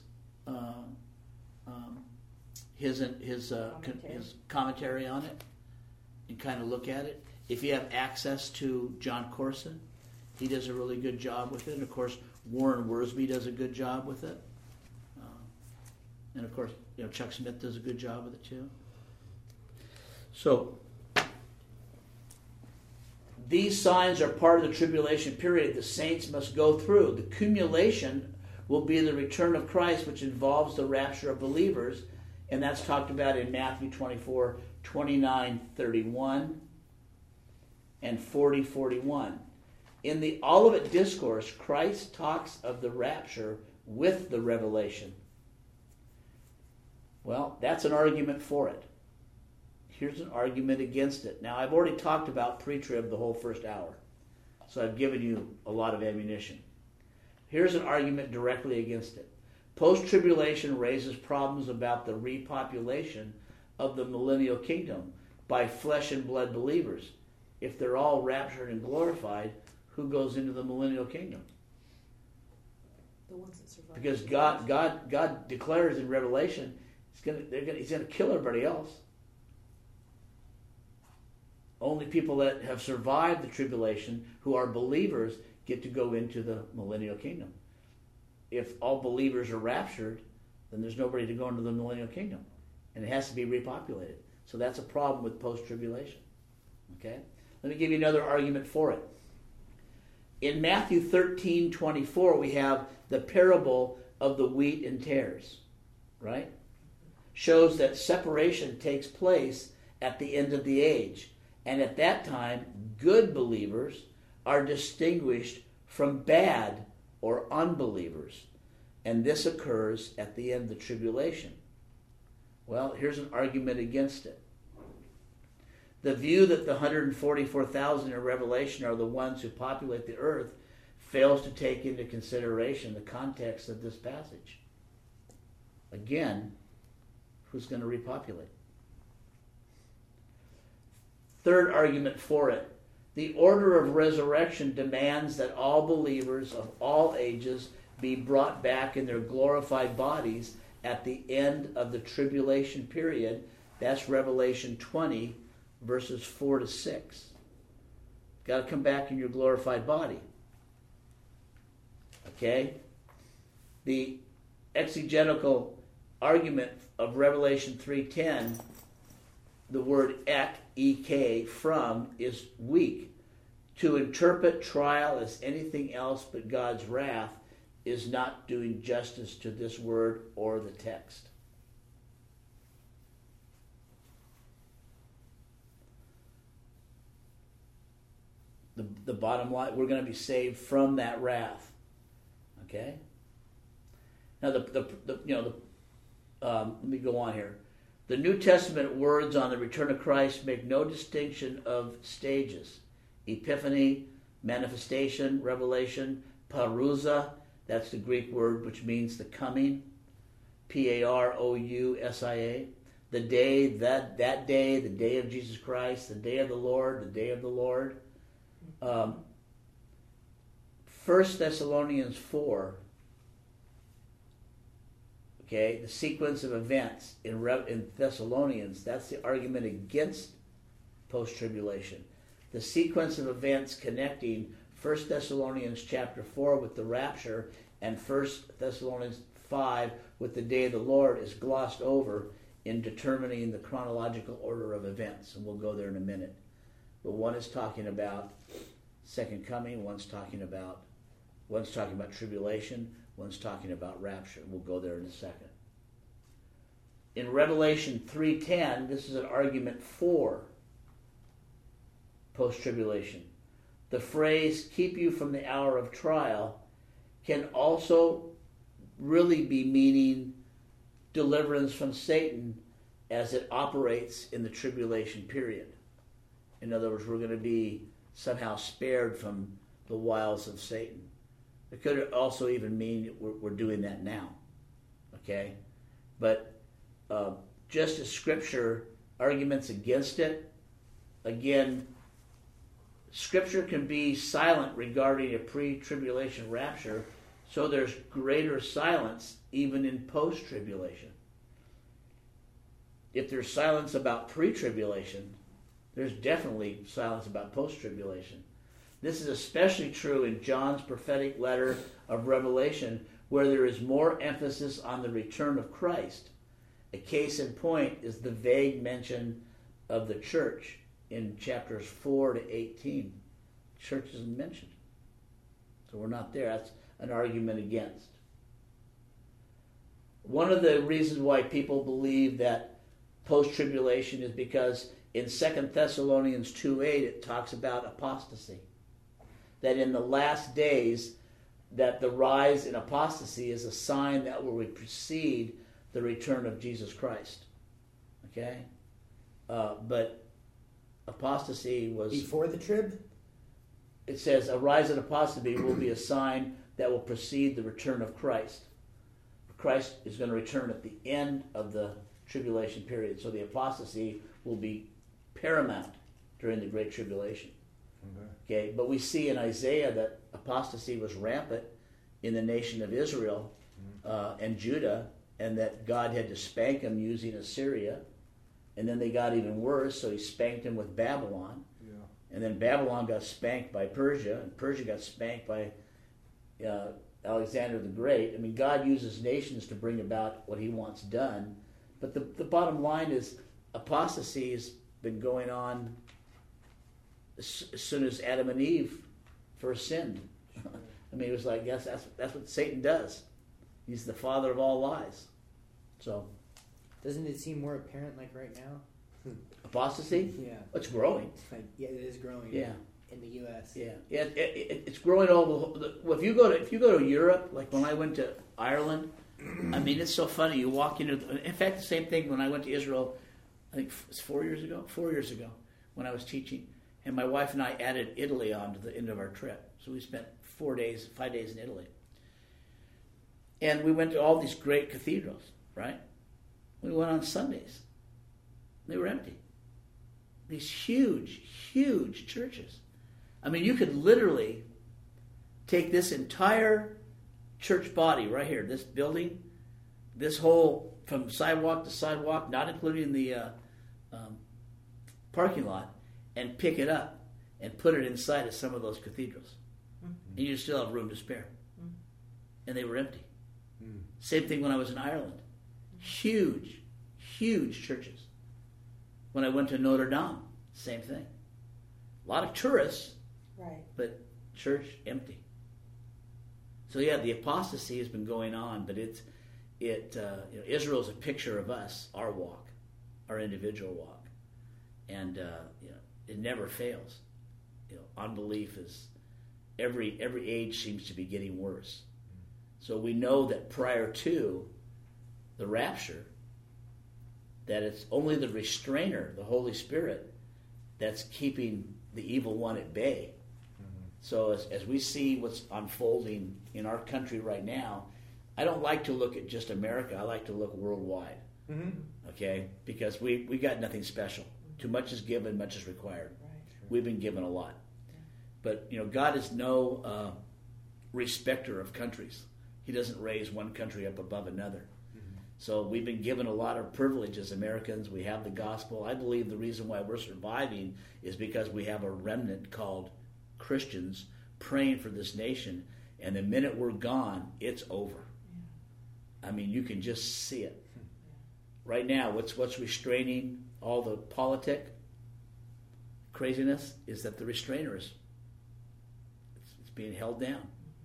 his commentary on it and kind of look at it. If you have access to John Corson, he does a really good job with it. And of course, Warren Wiersbe does a good job with it. And of course, Chuck Smith does a good job with it too. So, these signs are part of the tribulation period the saints must go through. The cumulation will be the return of Christ, which involves the rapture of believers, and that's talked about in Matthew 24, 29, 31, and 40, 41. In the Olivet Discourse, Christ talks of the rapture with the revelation. Well, that's an argument for it. Here's an argument against it. Now, I've already talked about pre-trib the whole first hour, so I've given you a lot of ammunition. Here's an argument directly against it. Post-tribulation raises problems about the repopulation of the millennial kingdom by flesh and blood believers. If they're all raptured and glorified, who goes into the millennial kingdom? The ones that survive. Because God declares in Revelation, He's going to kill everybody else. Only people that have survived the tribulation, who are believers, get to go into the millennial kingdom. If all believers are raptured, then there's nobody to go into the millennial kingdom. And it has to be repopulated. So that's a problem with post-tribulation. Okay? Let me give you another argument for it. In Matthew 13:24, we have the parable of the wheat and tares. Right? Shows that separation takes place at the end of the age. And at that time, good believers are distinguished from bad or unbelievers. And this occurs at the end of the tribulation. Well, here's an argument against it. The view that the 144,000 in Revelation are the ones who populate the earth fails to take into consideration the context of this passage. Again, who's going to repopulate? third argument for it. The order of resurrection demands that all believers of all ages be brought back in their glorified bodies at the end of the tribulation period. That's Revelation 20, verses 4 to 6. Got to come back in your glorified body. Okay? The exegetical argument of Revelation 3:10, the word ek, ek, from, is weak. To interpret trial as anything else but God's wrath is not doing justice to this word or the text. The bottom line, we're going to be saved from that wrath. Okay? Now, let me go on here. The New Testament words on the return of Christ make no distinction of stages. Epiphany, manifestation, revelation, parousia, that's the Greek word which means the coming, Parousia, the day, that day, the day of Jesus Christ, the day of the Lord, the day of the Lord. 1 Thessalonians 4, okay, the sequence of events in Thessalonians, that's the argument against post-tribulation. The sequence of events connecting 1 Thessalonians chapter 4 with the rapture and 1 Thessalonians 5 with the day of the Lord is glossed over in determining the chronological order of events, and we'll go there in a minute. But one is talking about second coming, one's talking about tribulation, one's talking about rapture. We'll go there in a second. In Revelation 3:10, this is an argument for post-tribulation. The phrase, keep you from the hour of trial, can also really be meaning deliverance from Satan as it operates in the tribulation period. In other words, we're going to be somehow spared from the wiles of Satan. It could also even mean we're doing that now. Okay? But just as Scripture arguments against it, again, Scripture can be silent regarding a pre-tribulation rapture, so there's greater silence even in post-tribulation. If there's silence about pre-tribulation, there's definitely silence about post-tribulation. This is especially true in John's prophetic letter of Revelation, where there is more emphasis on the return of Christ. A case in point is the vague mention of the church in chapters 4 to 18. Church isn't mentioned. So we're not there. That's an argument against. One of the reasons why people believe that post-tribulation is because in 2 Thessalonians 2:8 it talks about apostasy. That in the last days, that the rise in apostasy is a sign that will precede the return of Jesus Christ. Okay? But apostasy was... Before the trib? It says a rise in apostasy will be a sign that will precede the return of Christ. Christ is going to return at the end of the tribulation period. So the apostasy will be paramount during the Great Tribulation. Okay, but we see in Isaiah that apostasy was rampant in the nation of Israel and Judah, and that God had to spank them using Assyria, and then they got even worse, so he spanked them with Babylon, and then Babylon got spanked by Persia, and Persia got spanked by Alexander the Great. I mean, God uses nations to bring about what he wants done, but the bottom line is apostasy has been going on as soon as Adam and Eve first sinned. I mean, it was like, yes, that's what Satan does. He's the father of all lies. So, doesn't it seem more apparent like right now? Apostasy? Yeah. It's growing. Yeah, it is growing. Yeah. In the U.S. Yeah. It's growing all the. Well, if you go to Europe, like when I went to Ireland, I mean, it's so funny. You walk into. In fact, the same thing when I went to Israel. I think it's 4 years ago. 4 years ago, when I was teaching. And my wife and I added Italy on to the end of our trip. So we spent 5 days in Italy. And we went to all these great cathedrals, right? We went on Sundays. They were empty. These huge, huge churches. I mean, you could literally take this entire church body right here, this building, this whole, from sidewalk to sidewalk, not including the parking lot, and pick it up and put it inside of some of those cathedrals. And you still have room to spare. And they were empty. Same thing when I was in Ireland. Huge, huge churches. When I went to Notre Dame, same thing. A lot of tourists, Right. but church empty. So yeah, the apostasy has been going on, but Israel is a picture of us, our walk, our individual walk, and it never fails. Unbelief is every age seems to be getting worse. So we know that prior to the rapture, that it's only the restrainer, the Holy Spirit, that's keeping the evil one at bay. So as we see what's unfolding in our country right now, I don't like to look at just America. I like to look worldwide. Okay? Because we got nothing special. Too much is given, much is required. Right. We've been given a lot. But, God is no respecter of countries. He doesn't raise one country up above another. So we've been given a lot of privilege as Americans. We have the gospel. I believe the reason why we're surviving is because we have a remnant called Christians praying for this nation. And the minute we're gone, it's over. I mean, you can just see it. Right now, what's restraining all the politic craziness is that the restrainer is it's being held down.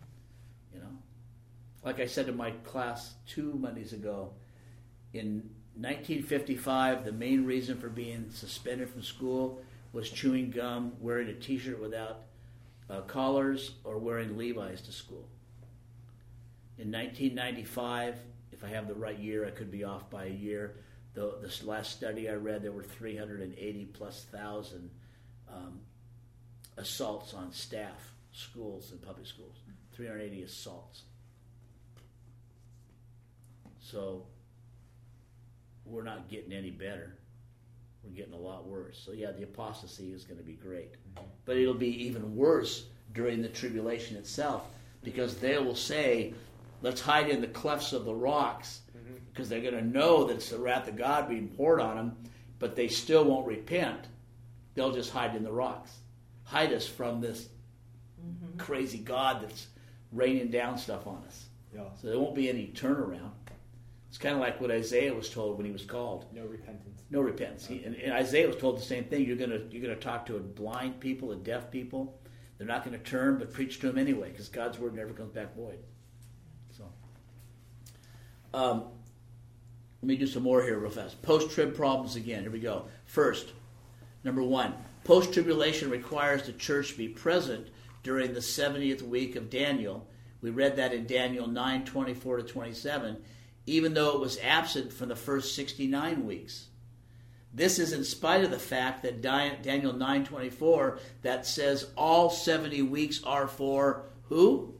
Like I said to my class 2 Mondays ago, in 1955, the main reason for being suspended from school was chewing gum, wearing a T-shirt without collars, or wearing Levi's to school. In 1995, if I have the right year, I could be off by a year. This last study I read, there were 380,000+ assaults on staff, schools, and public schools. 380 assaults. So we're not getting any better. We're getting a lot worse. So yeah, the apostasy is going to be great. But it'll be even worse during the tribulation itself, because they will say, let's hide in the clefts of the rocks, because they're going to know that it's the wrath of God being poured on them, but they still won't repent. They'll just hide in the rocks. Hide us from this crazy God that's raining down stuff on us. Yeah. So there won't be any turnaround. It's kind of like what Isaiah was told when he was called. No repentance. No repentance. And Isaiah was told the same thing. You're gonna talk to a blind people, a deaf people. They're not going to turn, but preach to them anyway, because God's word never comes back void. So, let me do some more here real fast. Post-trib problems again. Here we go. First, number 1, post-tribulation requires the church be present during the 70th week of Daniel. We read that in Daniel 9:24-27. Even though it was absent from the first 69 weeks. This is in spite of the fact that Daniel 9:24 that says all 70 weeks are for who?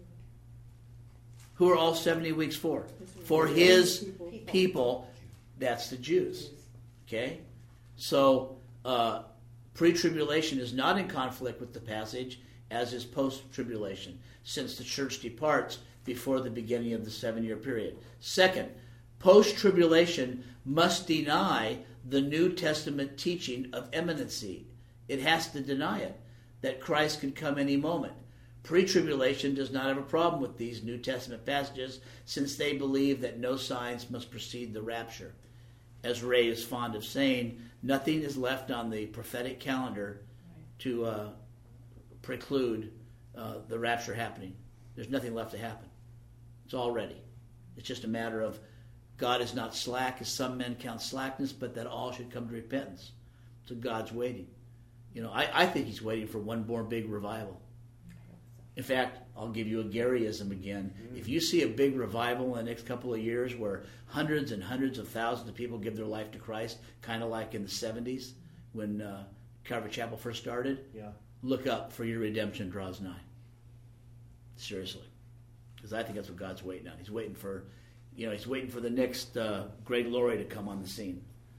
Who are all 70 weeks for? For his people. That's the Jews. Okay? So pre-tribulation is not in conflict with the passage, as is post-tribulation, since the church departs before the beginning of the 7-year period. Second, post-tribulation must deny the New Testament teaching of imminency. It has to deny it, that Christ can come any moment. Pre-tribulation does not have a problem with these New Testament passages, since they believe that no signs must precede the rapture. As Ray is fond of saying, nothing is left on the prophetic calendar to preclude the rapture happening. There's nothing left to happen. It's all ready. It's just a matter of God is not slack, as some men count slackness, but that all should come to repentance. So God's waiting. I think he's waiting for one more big revival. In fact, I'll give you a Garyism again. If you see a big revival in the next couple of years where hundreds and hundreds of thousands of people give their life to Christ, kind of like in the 70s when Calvary Chapel first started, look up, for your redemption draws nigh. Seriously. Because I think that's what God's waiting on. He's waiting for the next Greg Laurie to come on the scene.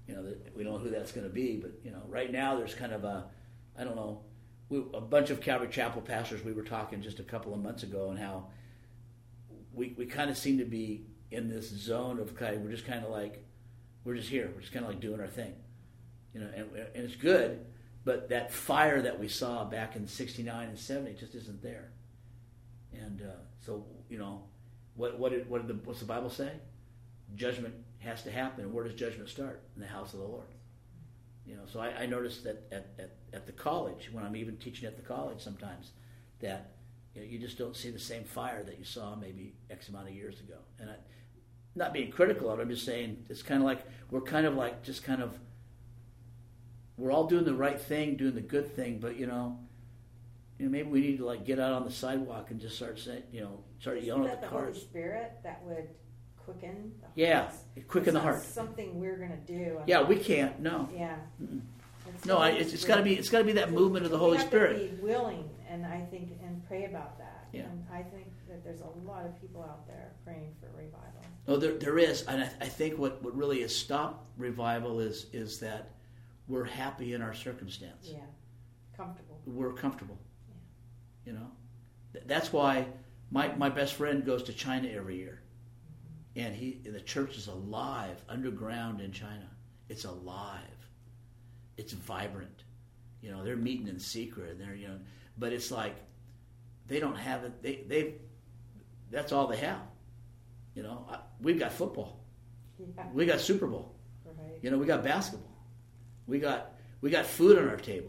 we don't know who that's going to be, but right now there's kind of I don't know, a bunch of Calvary Chapel pastors. We were talking just a couple of months ago, and how we kind of seem to be in this zone of we're just kind of like we're just here, we're just kind of like doing our thing, and it's good, but that fire that we saw back in '69 and '70 just isn't there, and so what's the Bible say? Judgment has to happen. And where does judgment start? In the house of the Lord. So I noticed that at the college, when I'm even teaching at the college sometimes, that you just don't see the same fire that you saw maybe X amount of years ago. And not being critical of it, I'm just saying it's kind of like we're kind of like just kind of we're all doing the right thing, doing the good thing, but maybe we need to like get out on the sidewalk and just start saying, start yelling at the cars. Holy Spirit that would quicken the heart. Yeah, quicken the heart. Something we're going to do. Yeah, we can't. No. Yeah. No, it's got to be. It's got to be that movement of the Holy Spirit. We have to be willing, and I think, and pray about that. Yeah. And I think that there's a lot of people out there praying for revival. Oh, there is, and I think what really has stopped revival is that we're happy in our circumstance. Yeah, comfortable. We're comfortable. Yeah. That's why my best friend goes to China every year. And the church is alive, underground in China. It's alive. It's vibrant. They're meeting in secret. And they're but it's like they don't have it. That's all they have. We've got football. Yeah. We got Super Bowl. Right. We got basketball. We got food on our table.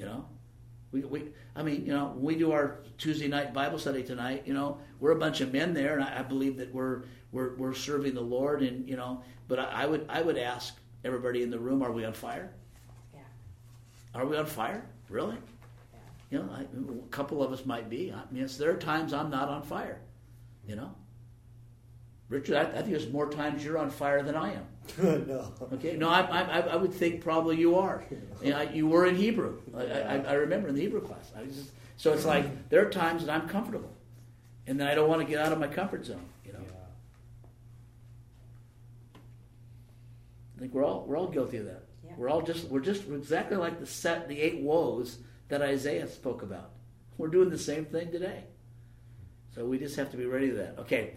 When we do our Tuesday night Bible study tonight, we're a bunch of men there, and I believe that we're serving the Lord, and but I would ask everybody in the room, are we on fire? Yeah. Are we on fire? Really? Yeah. A couple of us might be. There are times I'm not on fire. Richard, I think there's more times you're on fire than I am. No. Okay. No, I would think probably you are. You were in Hebrew. I remember in the Hebrew class. So it's like there are times that I'm comfortable, and then I don't want to get out of my comfort zone. Yeah. I think we're all guilty of that. Yeah. We're just exactly like the 8 woes that Isaiah spoke about. We're doing the same thing today. So we just have to be ready to that. Okay.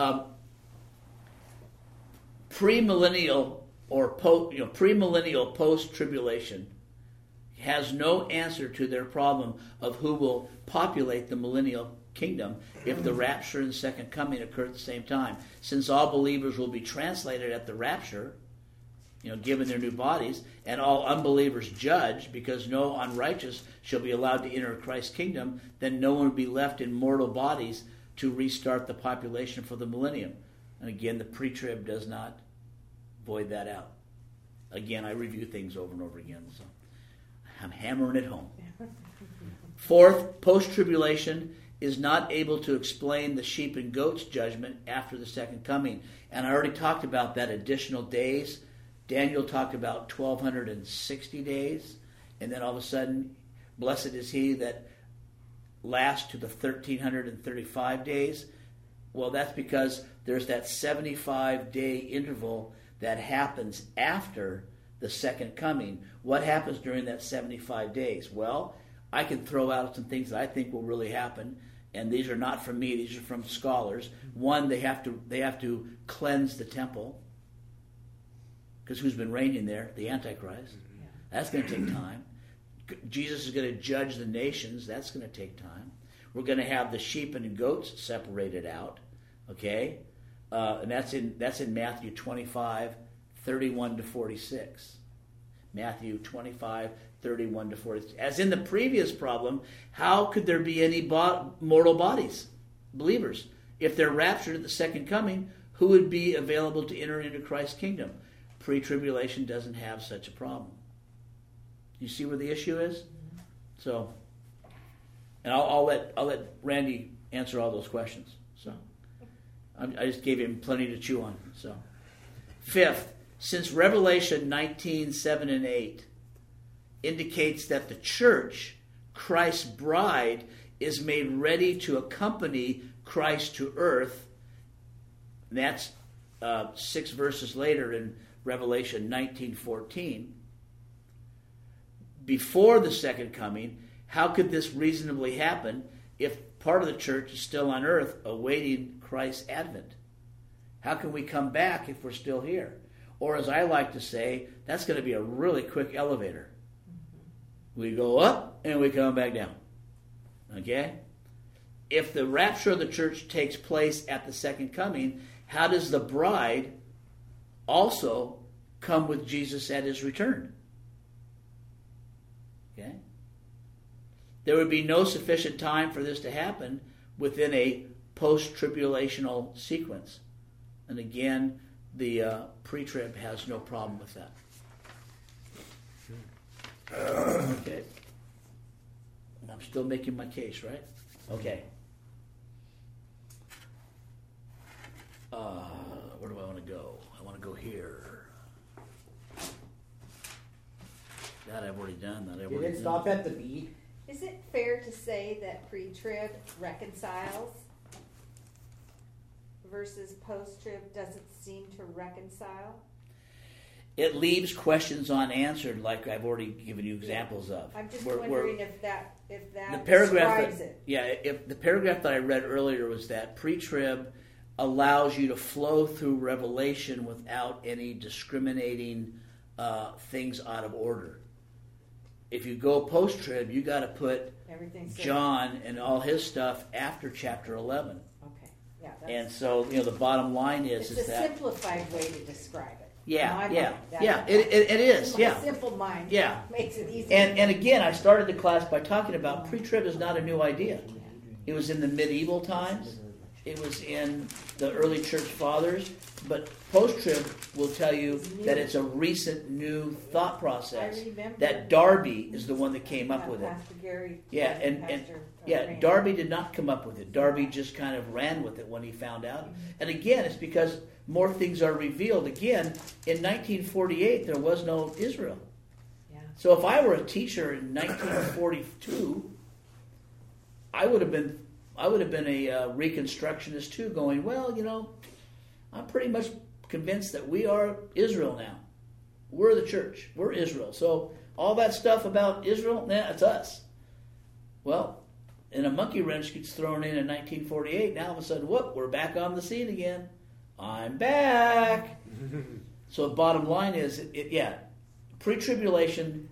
Premillennial or premillennial post-tribulation has no answer to their problem of who will populate the millennial kingdom if the rapture and second coming occur at the same time. Since all believers will be translated at the rapture, given their new bodies, and all unbelievers judged, because no unrighteous shall be allowed to enter Christ's kingdom, then no one will be left in mortal bodies to restart the population for the millennium. And again, the pre-trib does not void that out. Again, I review things over and over again, so I'm hammering it home. Fourth, post-tribulation is not able to explain the sheep and goats judgment after the second coming. And I already talked about that additional days. Daniel talked about 1,260 days, and then all of a sudden, blessed is he that lasts to the 1,335 days. Well, that's because there's that 75-day interval that happens after the second coming. What happens during that 75 days? Well, I can throw out some things that I think will really happen, and these are not from me, these are from scholars. One, they have to cleanse the temple, because who's been reigning there? The Antichrist. Yeah. That's going to take time. Jesus is going to judge the nations. That's going to take time. We're going to have the sheep and the goats separated out. Okay? And that's in Matthew 25, 31 to 46. Matthew 25, 31 to 46. As in the previous problem, how could there be any mortal bodies, believers? If they're raptured at the second coming, who would be available to enter into Christ's kingdom? Pre-tribulation doesn't have such a problem. You see where the issue is? So, and I'll let Randy answer all those questions. So, I just gave him plenty to chew on. So, fifth, since Revelation 19, 7 and 8 indicates that the church, Christ's bride, is made ready to accompany Christ to earth, and that's 6 verses later in Revelation 19:14, before the second coming, how could this reasonably happen if part of the church is still on earth awaiting Christ's advent? How can we come back if we're still here? Or as I like to say, that's going to be a really quick elevator. We go up and we come back down. Okay? If the rapture of the church takes place at the second coming, how does the bride also come with Jesus at his return? Okay? There would be no sufficient time for this to happen within a post-tribulational sequence. And again, the pre-trib has no problem with that. Okay. I'm still making my case, right? Okay. Where do I want to go? I want to go here. That I've already done. That I've You already didn't done. stop at the B. Is it fair to say that pre-trib reconciles versus post-trib doesn't seem to reconcile? It leaves questions unanswered, like I've already given you examples of. I'm just Where- wondering if that the paragraph describes that, it. yeah, if the paragraph that I read earlier was that pre-trib allows you to flow through Revelation without any discriminating things out of order. If you go post-trib, you got to put Everything's John and all his stuff after chapter 11. Okay, yeah. That's, And so, the bottom line it's is a that simplified way to describe it. Yeah, In my yeah, mind, that- yeah. It is, my yeah. simple mind Yeah. makes it easy. And again, I started the class by talking about pre-trib is not a new idea. It was in the medieval times. It was in the early church fathers. But post-trib will tell you that it's a recent new thought process. I remember That Darby is the one that came up with it. Pastor Gary. Yeah, and Pastor yeah, Darby did not come up with it. Darby just kind of ran with it when he found out. And again, it's because more things are revealed. Again, in 1948, there was no Israel. Yeah. So if I were a teacher in 1942, I would have been a Reconstructionist too, going, well, I'm pretty much convinced that we are Israel now. We're the church. We're Israel. So all that stuff about Israel, it's us. Well, and a monkey wrench gets thrown in 1948. Now all of a sudden, whoop, we're back on the scene again. I'm back. So the bottom line is, pre-tribulation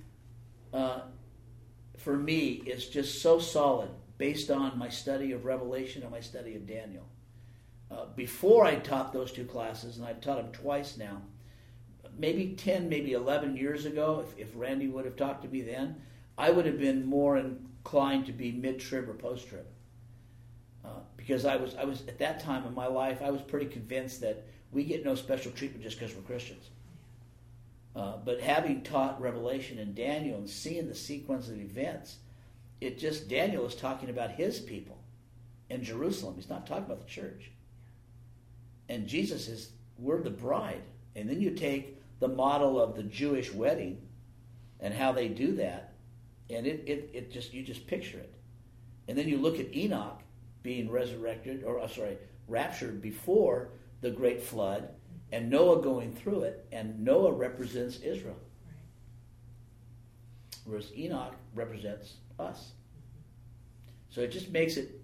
for me is just so solid based on my study of Revelation and my study of Daniel. Before I taught those two classes, and I've taught them twice now, maybe 10, maybe 11 years ago, if Randy would have talked to me then, I would have been more inclined to be mid-trib or post-trib. Because I was at that time in my life, I was pretty convinced that we get no special treatment just because we're Christians. But having taught Revelation and Daniel and seeing the sequence of events, Daniel is talking about his people in Jerusalem. He's not talking about the church. And Jesus we're the bride. And then you take the model of the Jewish wedding and how they do that, and you just picture it. And then you look at Enoch being raptured before the great flood, and Noah going through it, and Noah represents Israel. Right. Whereas Enoch represents us. So it just makes it,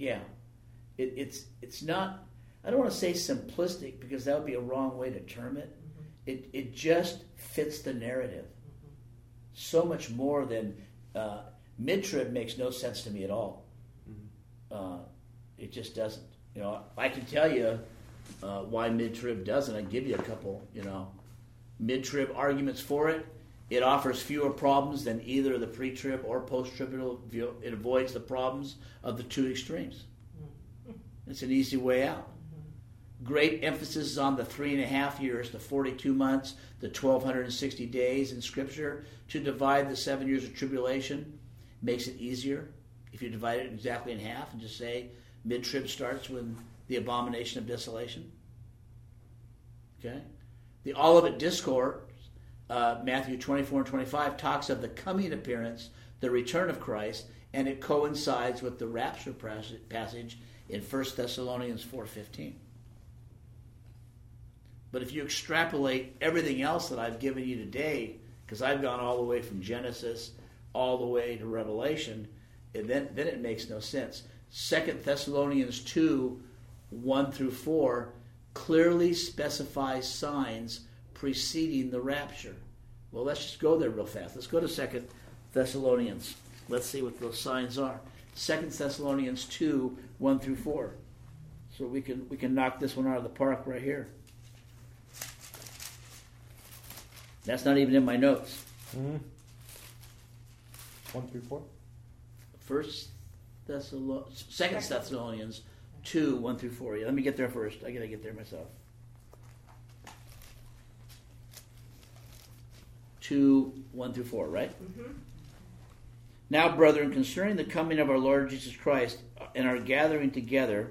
it's not, I don't want to say simplistic because that would be a wrong way to term it. Mm-hmm. It just fits the narrative. Mm-hmm. So much more than, mid-trib makes no sense to me at all. Mm-hmm. It just doesn't. I can tell you why mid-trib doesn't. I can give you a couple, mid-trib arguments for it. It offers fewer problems than either the pre-trib or post-trib. It avoids the problems of the two extremes. It's an easy way out. Great emphasis is on the 3.5 years, the 42 months, the 1,260 days in Scripture. To divide the 7 years of tribulation makes it easier. If you divide it exactly in half and just say mid-trib starts with the abomination of desolation. Okay? The Olivet Discourse, Matthew 24 and 25, talks of the coming appearance, the return of Christ, and it coincides with the rapture passage in 1 Thessalonians 4:15. But if you extrapolate everything else that I've given you today, because I've gone all the way from Genesis all the way to Revelation, and then it makes no sense. 2 Thessalonians 2, 1 through 4, clearly specifies signs preceding the rapture. Well, let's just go there real fast. Let's go to 2 Thessalonians. Let's see what those signs are. 2 Thessalonians 2, 1 through 4. So we can knock this one out of the park right here. That's not even in my notes. 1 through 4? 2 Thessalonians 2, 1 through 4. Yeah, let me get there first. I got to get there myself. 2, 1 through 4, right? Mm-hmm. Now, brethren, concerning the coming of our Lord Jesus Christ and our gathering together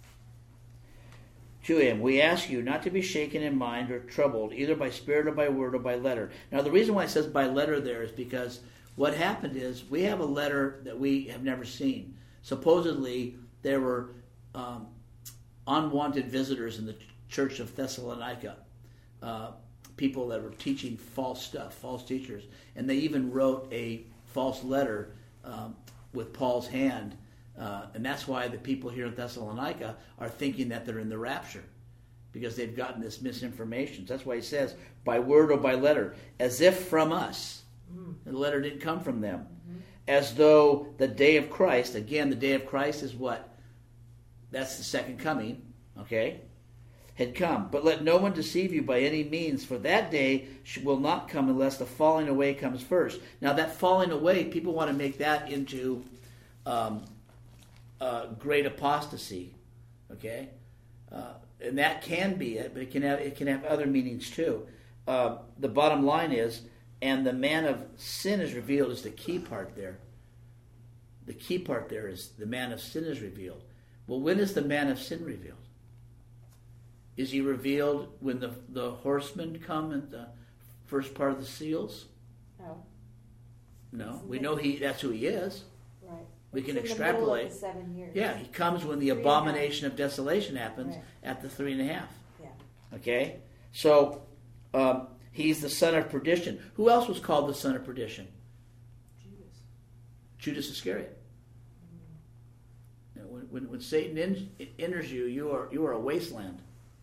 to him, we ask you not to be shaken in mind or troubled, either by spirit or by word or by letter. Now, the reason why it says by letter there is because what happened is we have a letter that we have never seen. Supposedly, there were unwanted visitors in the church of Thessalonica, people that were teaching false stuff, false teachers. And they even wrote a false letter with Paul's hand. And that's why the people here in Thessalonica are thinking that they're in the rapture, because they've gotten this misinformation. That's why he says, by word or by letter, as if from us. The letter didn't come from them. As though the day of Christ, again, the day of Christ is what? That's the second coming, okay? Had come. But let no one deceive you by any means, for that day will not come unless the falling away comes first. Now, that falling away, people want to make that into great apostasy, okay? And that can be it, but it can have other meanings too. The bottom line is, and the man of sin is revealed, is the key part there. The key part there is the man of sin is revealed. Well, when is the man of sin revealed? Is he revealed when the horsemen come in the first part of the seals? No. We know that's who he is. Right. We can It's in extrapolate. The middle of the 7 years. Yeah, he comes when the 3.5. abomination of desolation happens Right. at the 3.5. Yeah. Okay? So, he's the son of perdition. Who else was called the son of perdition? Judas Iscariot. You know, when Satan enters you, you are a wasteland.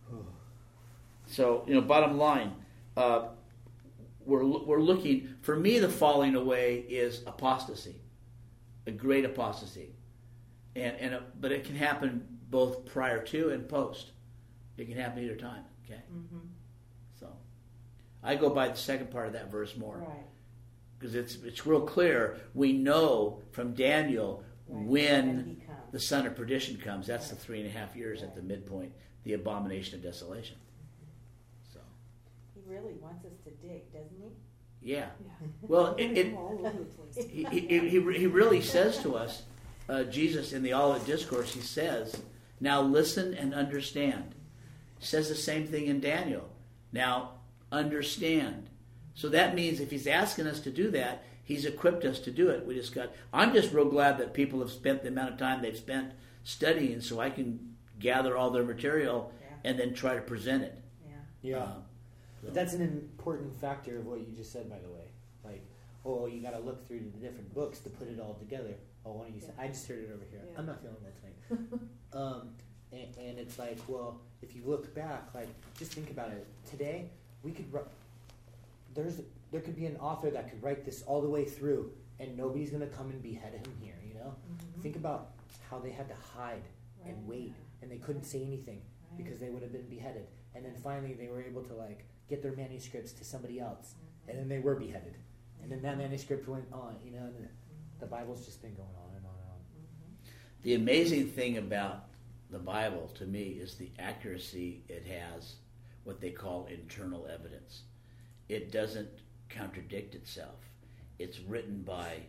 So, bottom line, we're looking. For me, the falling away is apostasy, a great apostasy, but it can happen both prior to and post. It can happen either time. Okay. Mm-hmm. So, I go by the second part of that verse more. Right. Because it's real clear. We know from Daniel Right. when he comes. the son of perdition comes. That's the 3.5 years at the midpoint, the abomination of desolation. So, He really wants us to dig, doesn't he? yeah. Yeah. Well, All over the place. he really says to us, Jesus in the Olivet Discourse, he says, now listen and understand. He says the same thing in Daniel. Now understand. So that means if he's asking us to do that, he's equipped us to do it. I'm just real glad that people have spent the amount of time they've spent studying so I can gather all their material and then try to present it. Yeah. But that's an important factor of what you just said, by the way. Like, you got to look through the different books to put it all together. One of you said, I just heard it over here. Yeah. I'm not feeling well tonight. And it's like, well, if you look back, like, just think about it. Today, we could there could be an author that could write this all the way through, and nobody's going to come and behead him here, Mm-hmm. Think about how they had to hide and Right. wait, and they couldn't say anything because they would have been beheaded. And then finally they were able to, like, get their manuscripts to somebody else, and then they were beheaded. And then that manuscript went on, and the Bible's just been going on and on and on. The amazing thing about the Bible, to me, is the accuracy it has, what they call internal evidence. It doesn't contradict itself. It's written by,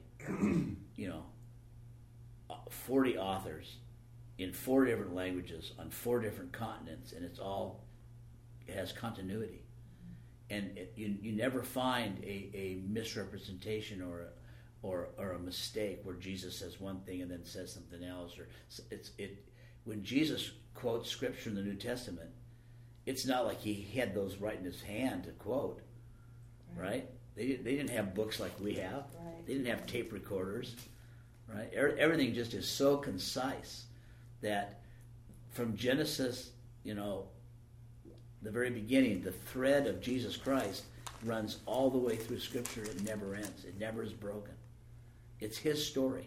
40 authors in 4 different languages on 4 different continents, and it has continuity. And you never find a misrepresentation or a mistake where Jesus says one thing and then says something else. When Jesus quotes scripture in the New Testament, it's not like he had those right in his hand to quote, right? They didn't have books like we have. Right. They didn't have tape recorders, right? Everything just is so concise that from Genesis, the very beginning, the thread of Jesus Christ runs all the way through Scripture. It never ends. It never is broken. It's his story.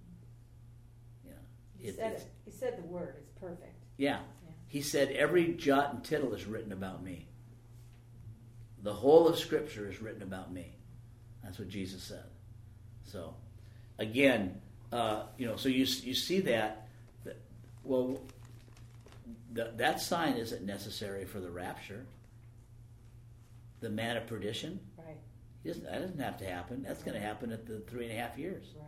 He said it. He said the word. It's perfect. Yeah. He said every jot and tittle is written about me. The whole of Scripture is written about me. That's what Jesus said. So, again, so you see that that sign isn't necessary for the rapture. The man of perdition. Right. That doesn't have to happen. That's going to happen at the 3.5 years. Right.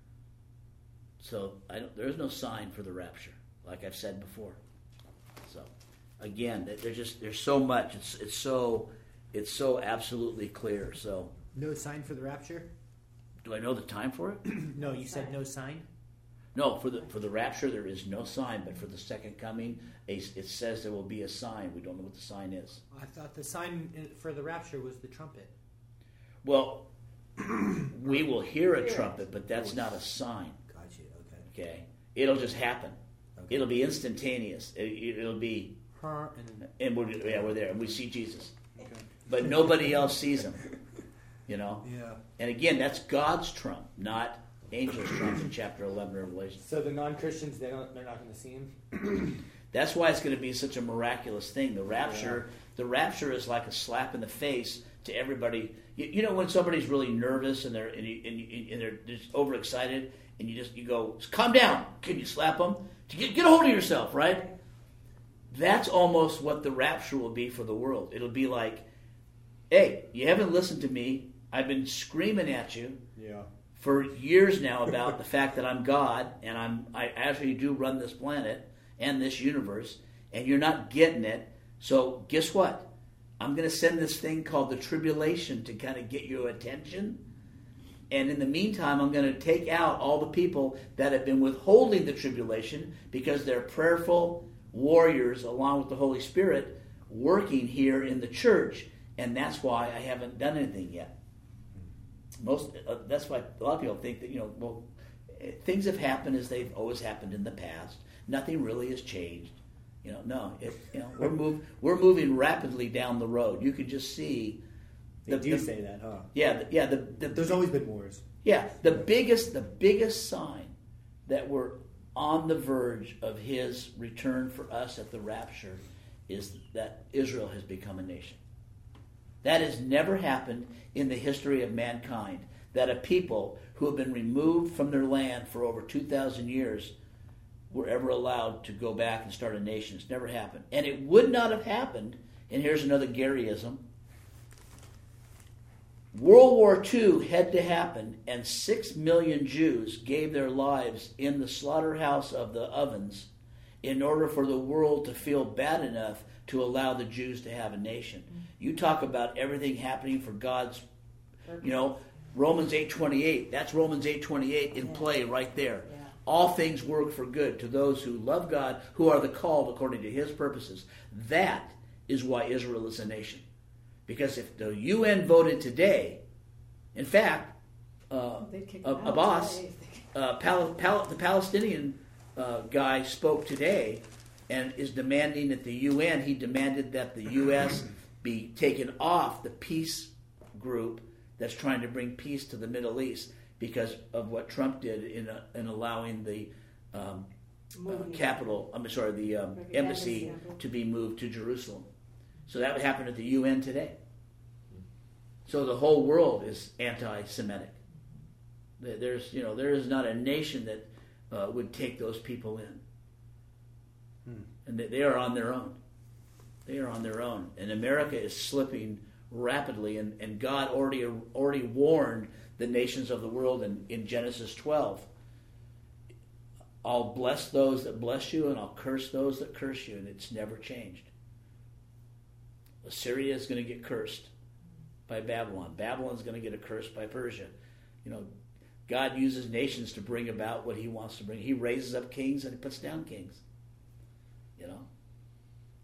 So there's no sign for the rapture, like I've said before. So, again, there's so much. It's so absolutely clear. So, No sign for the rapture? do I know the time for it? No, you said no sign? No, for the rapture there is no sign, but for the second coming, it says there will be a sign. We don't know what the sign is. I thought the sign for the rapture was the trumpet. Well, we will hear a trumpet, but that's not a sign. Gotcha, okay. Okay, it'll just happen. Okay. It'll be instantaneous. It'll be, and we're there, and we see Jesus, Okay. but nobody else sees him. Yeah. And again, that's God's trump, not angels' trump in chapter 11 of Revelation. So the non-Christians, they're not going to see him? That's why it's going to be such a miraculous thing. The rapture is like a slap in the face to everybody. You know when somebody's really nervous and they're just overexcited, and you go, calm down. Can you slap them? Get a hold of yourself, right? That's almost what the rapture will be for the world. It'll be like, hey, you haven't listened to me. I've been screaming at you for years now about the fact that I'm God and I actually do run this planet and this universe, and you're not getting it. So guess what? I'm going to send this thing called the tribulation to kind of get your attention. And in the meantime, I'm going to take out all the people that have been withholding the tribulation because they're prayerful warriors along with the Holy Spirit working here in the church. And that's why I haven't done anything yet. That's why a lot of people think that, things have happened as they've always happened in the past. Nothing really has changed. We're moving rapidly down the road. You can just see. They do say that, huh? Yeah. There's always been wars. Yeah, the biggest sign that we're on the verge of his return for us at the rapture is that Israel has become a nation. That has never happened in the history of mankind, that a people who have been removed from their land for over 2,000 years were ever allowed to go back and start a nation. It's never happened. And it would not have happened, and here's another Garyism. World War II had to happen, and 6 million Jews gave their lives in the slaughterhouse of the ovens in order for the world to feel bad enough to allow the Jews to have a nation. You talk about everything happening for God's, Romans 8:28. That's Romans 8:28 in play right there. Yeah. All things work for good to those who love God, who are the called according to his purposes. That is why Israel is a nation. Because if the UN voted today, in fact, Abbas, the Palestinian guy spoke today and is demanding at the UN, he demanded that the U.S. be taken off the peace group that's trying to bring peace to the Middle East because of what Trump did in allowing the embassy to be moved to Jerusalem. So that would happen at the UN today. So the whole world is anti-Semitic. There is not a nation that would take those people in. And they are on their own. They are on their own. And America is slipping rapidly. And God already warned the nations of the world in Genesis 12. I'll bless those that bless you, and I'll curse those that curse you. And it's never changed. Assyria is going to get cursed by Babylon. Babylon's going to get a curse by Persia. God uses nations to bring about what he wants to bring. He raises up kings and he puts down kings.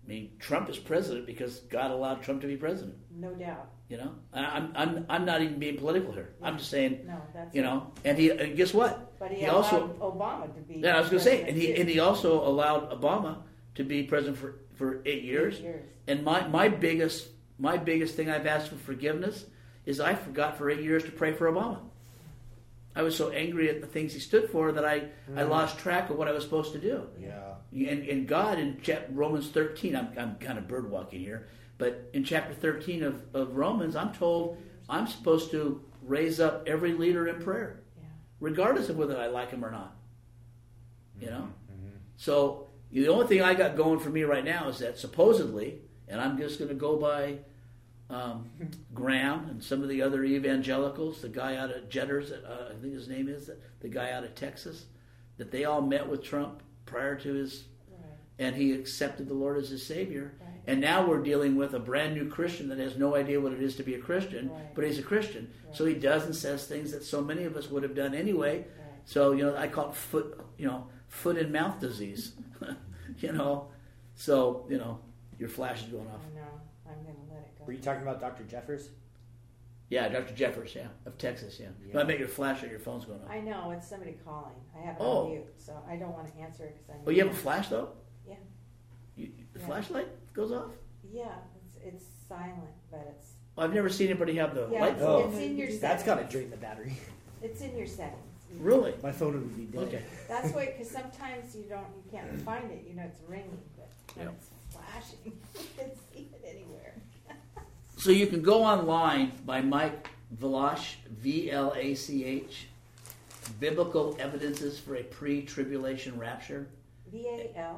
I mean, Trump is president because God allowed Trump to be president. No doubt. You know, I'm not even being political here. I'm just saying, No, that's you know, and guess what? But he also allowed Obama to be. Yeah, I was going to say, and president, he also allowed Obama to be president for 8 years. 8 years. And my biggest thing I've asked for forgiveness is I forgot for 8 years to pray for Obama. I was so angry at the things he stood for that I lost track of what I was supposed to do. Yeah. And God in Romans 13, I'm kind of bird walking here, but in chapter 13 of Romans, I'm told I'm supposed to raise up every leader in prayer, Yeah. regardless of whether I like him or not. You know? Mm-hmm. So the only thing I got going for me right now is that supposedly, and I'm just going to go by Graham and some of the other evangelicals, the guy out of Jedders, I think his name is, the guy out of Texas, that they all met with Trump prior to his, Right. and he accepted the Lord as his Savior. Right. And now we're dealing with a brand new Christian that has no idea what it is to be a Christian, Right. but he's a Christian. Right. So he does and says things that so many of us would have done anyway. Right. So, you know, I call it foot and mouth disease. You know, so, you know, your flash is going off. I know. I'm going to let it go. Were you talking about Dr. Jeffers? Yeah, Dr. Jeffers, yeah, of Texas, yeah. Yeah. No, I make your flash or your phone's going off. I know it's somebody calling. I have it Oh. on mute, so I don't want to answer it because I. Oh, you have a flash though? Yeah. The Yeah. flashlight goes off? Yeah, it's silent, but it's Well, I've never seen anybody have the yeah, light. it's, Oh. it's in your settings. That's got to drain the battery. It's in your settings. Really? My phone would be dead. Okay. That's why, because sometimes you can't find it. You know, it's ringing, but when Yeah. it's flashing, you can see it anywhere. So you can go online by Mike Vlach, VLACH, Biblical Evidences for a Pre-Tribulation Rapture. VAL.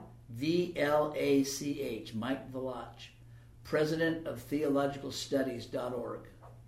VLACH, Mike Vlach, President of TheologicalStudies.org.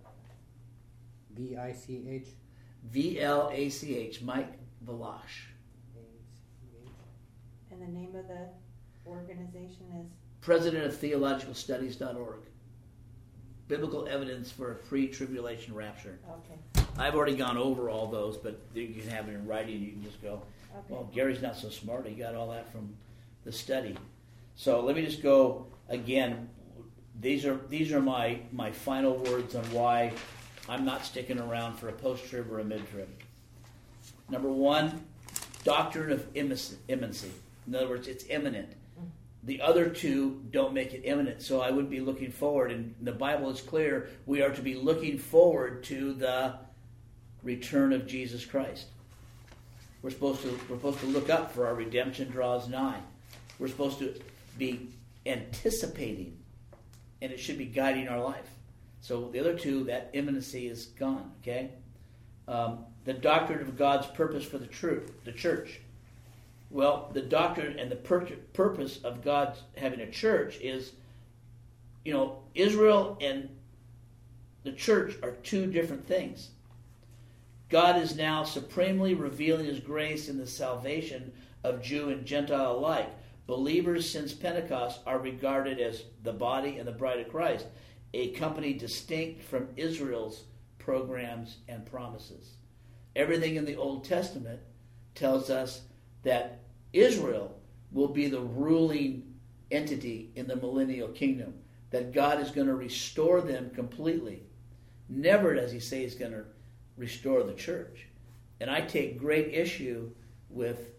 VICH. VLACH, Mike Vlach, And the name of the organization is. President of TheologicalStudies.org. Biblical Evidence for a Pre-Tribulation Rapture. Okay. I've already gone over all those, but you can have it in writing. You can just go, Okay. well, Gary's not so smart. He got all that from the study. So let me just go again. These are my final words on why I'm not sticking around for a post-trib or a mid-trib. Number one, doctrine of imminency. In other words, it's imminent. The other two don't make it imminent, so I would be looking forward. And the Bible is clear. We are to be looking forward to the return of Jesus Christ. We're supposed to look up, for our redemption draws nigh. We're supposed to be anticipating, and it should be guiding our life. So the other two, that imminency is gone. Okay, the doctrine of God's purpose for the church. Well, the doctrine and the purpose of God having a church is, you know, Israel and the church are two different things. God is now supremely revealing His grace in the salvation of Jew and Gentile alike. Believers since Pentecost are regarded as the body and the bride of Christ, a company distinct from Israel's programs and promises. Everything in the Old Testament tells us that Israel will be the ruling entity in the millennial kingdom, that God is going to restore them completely. Never does He say He's going to restore the church. And I take great issue with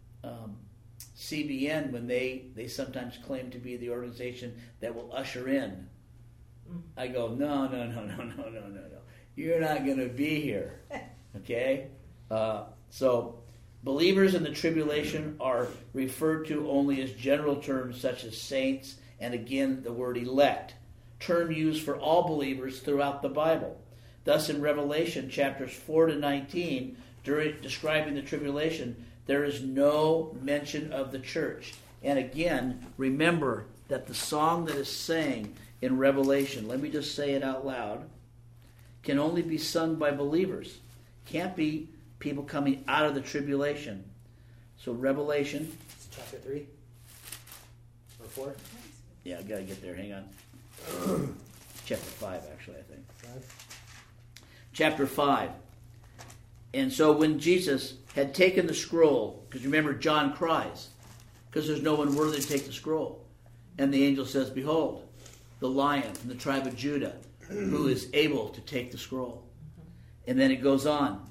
CBN when they sometimes claim to be the organization that will usher in. I go, no. You're not going to be here. Okay? So believers in the tribulation are referred to only as general terms such as saints, and again the word elect, term used for all believers throughout the Bible. Thus in Revelation chapters 4 to 19, during describing the tribulation, there is no mention of the church. And again, remember that the song that is sang in Revelation, let me just say it out loud, can only be sung by believers. Can't be people coming out of the tribulation. So Revelation. It's chapter 3 or 4? Yeah, I got to get there. Hang on. Chapter 5, actually, I think. 5. Chapter 5. And so when Jesus had taken the scroll, because remember John cries, because there's no one worthy to take the scroll. And the angel says, behold, the Lion from the tribe of Judah, who is able to take the scroll. And then it goes on.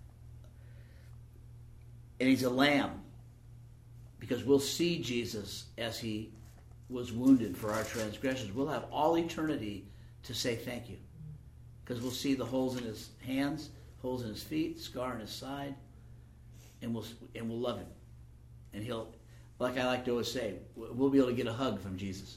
And he's a lamb. Because we'll see Jesus as he was wounded for our transgressions. We'll have all eternity to say thank you. Because we'll see the holes in his hands, holes in his feet, scar in his side. And we'll love him. And he'll, like I like to always say, we'll be able to get a hug from Jesus.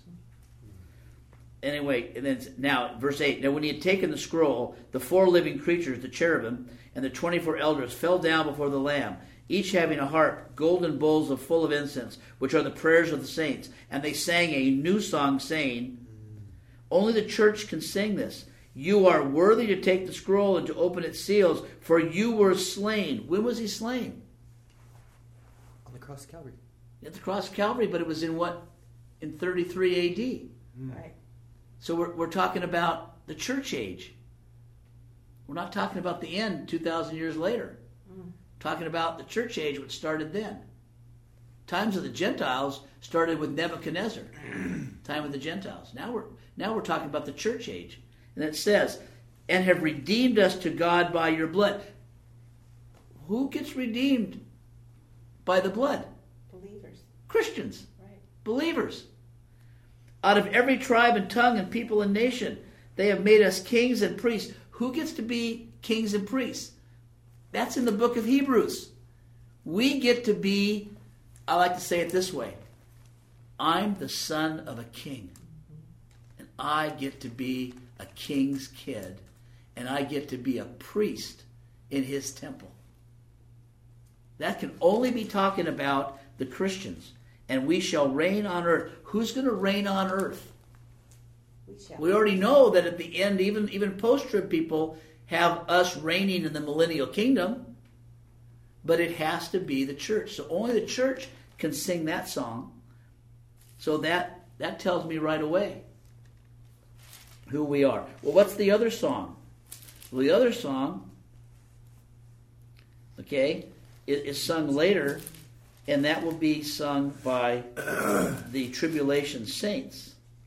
Anyway, and then now, verse 8. Now when he had taken the scroll, the 4 living creatures, the cherubim, and the 24 elders fell down before the Lamb, each having a harp, golden bowls full of incense, which are the prayers of the saints. And they sang a new song, saying, only the church can sing this. You are worthy to take the scroll and to open its seals, for you were slain. When was he slain? On the cross of Calvary. At the cross of Calvary, but it was in what? In 33 AD. Right. So we're talking about the church age. We're not talking about the end 2,000 years later. Talking about the church age, which started then. Times of the Gentiles started with Nebuchadnezzar. Time of the Gentiles. Now we're talking about the church age. And it says, and have redeemed us to God by your blood. Who gets redeemed by the blood? Believers. Christians. Right. Believers. Out of every tribe and tongue and people and nation, they have made us kings and priests. Who gets to be kings and priests? That's in the book of Hebrews. We get to be, I like to say it this way, I'm the son of a king. And I get to be a king's kid. And I get to be a priest in his temple. That can only be talking about the Christians. And we shall reign on earth. Who's going to reign on earth? We already know that at the end, even post-trib people have us reigning in the millennial kingdom. But it has to be the church. So only the church can sing that song. So that tells me right away who we are. Well, what's the other song? Well, the other song, okay, is sung later, and that will be sung by the tribulation saints.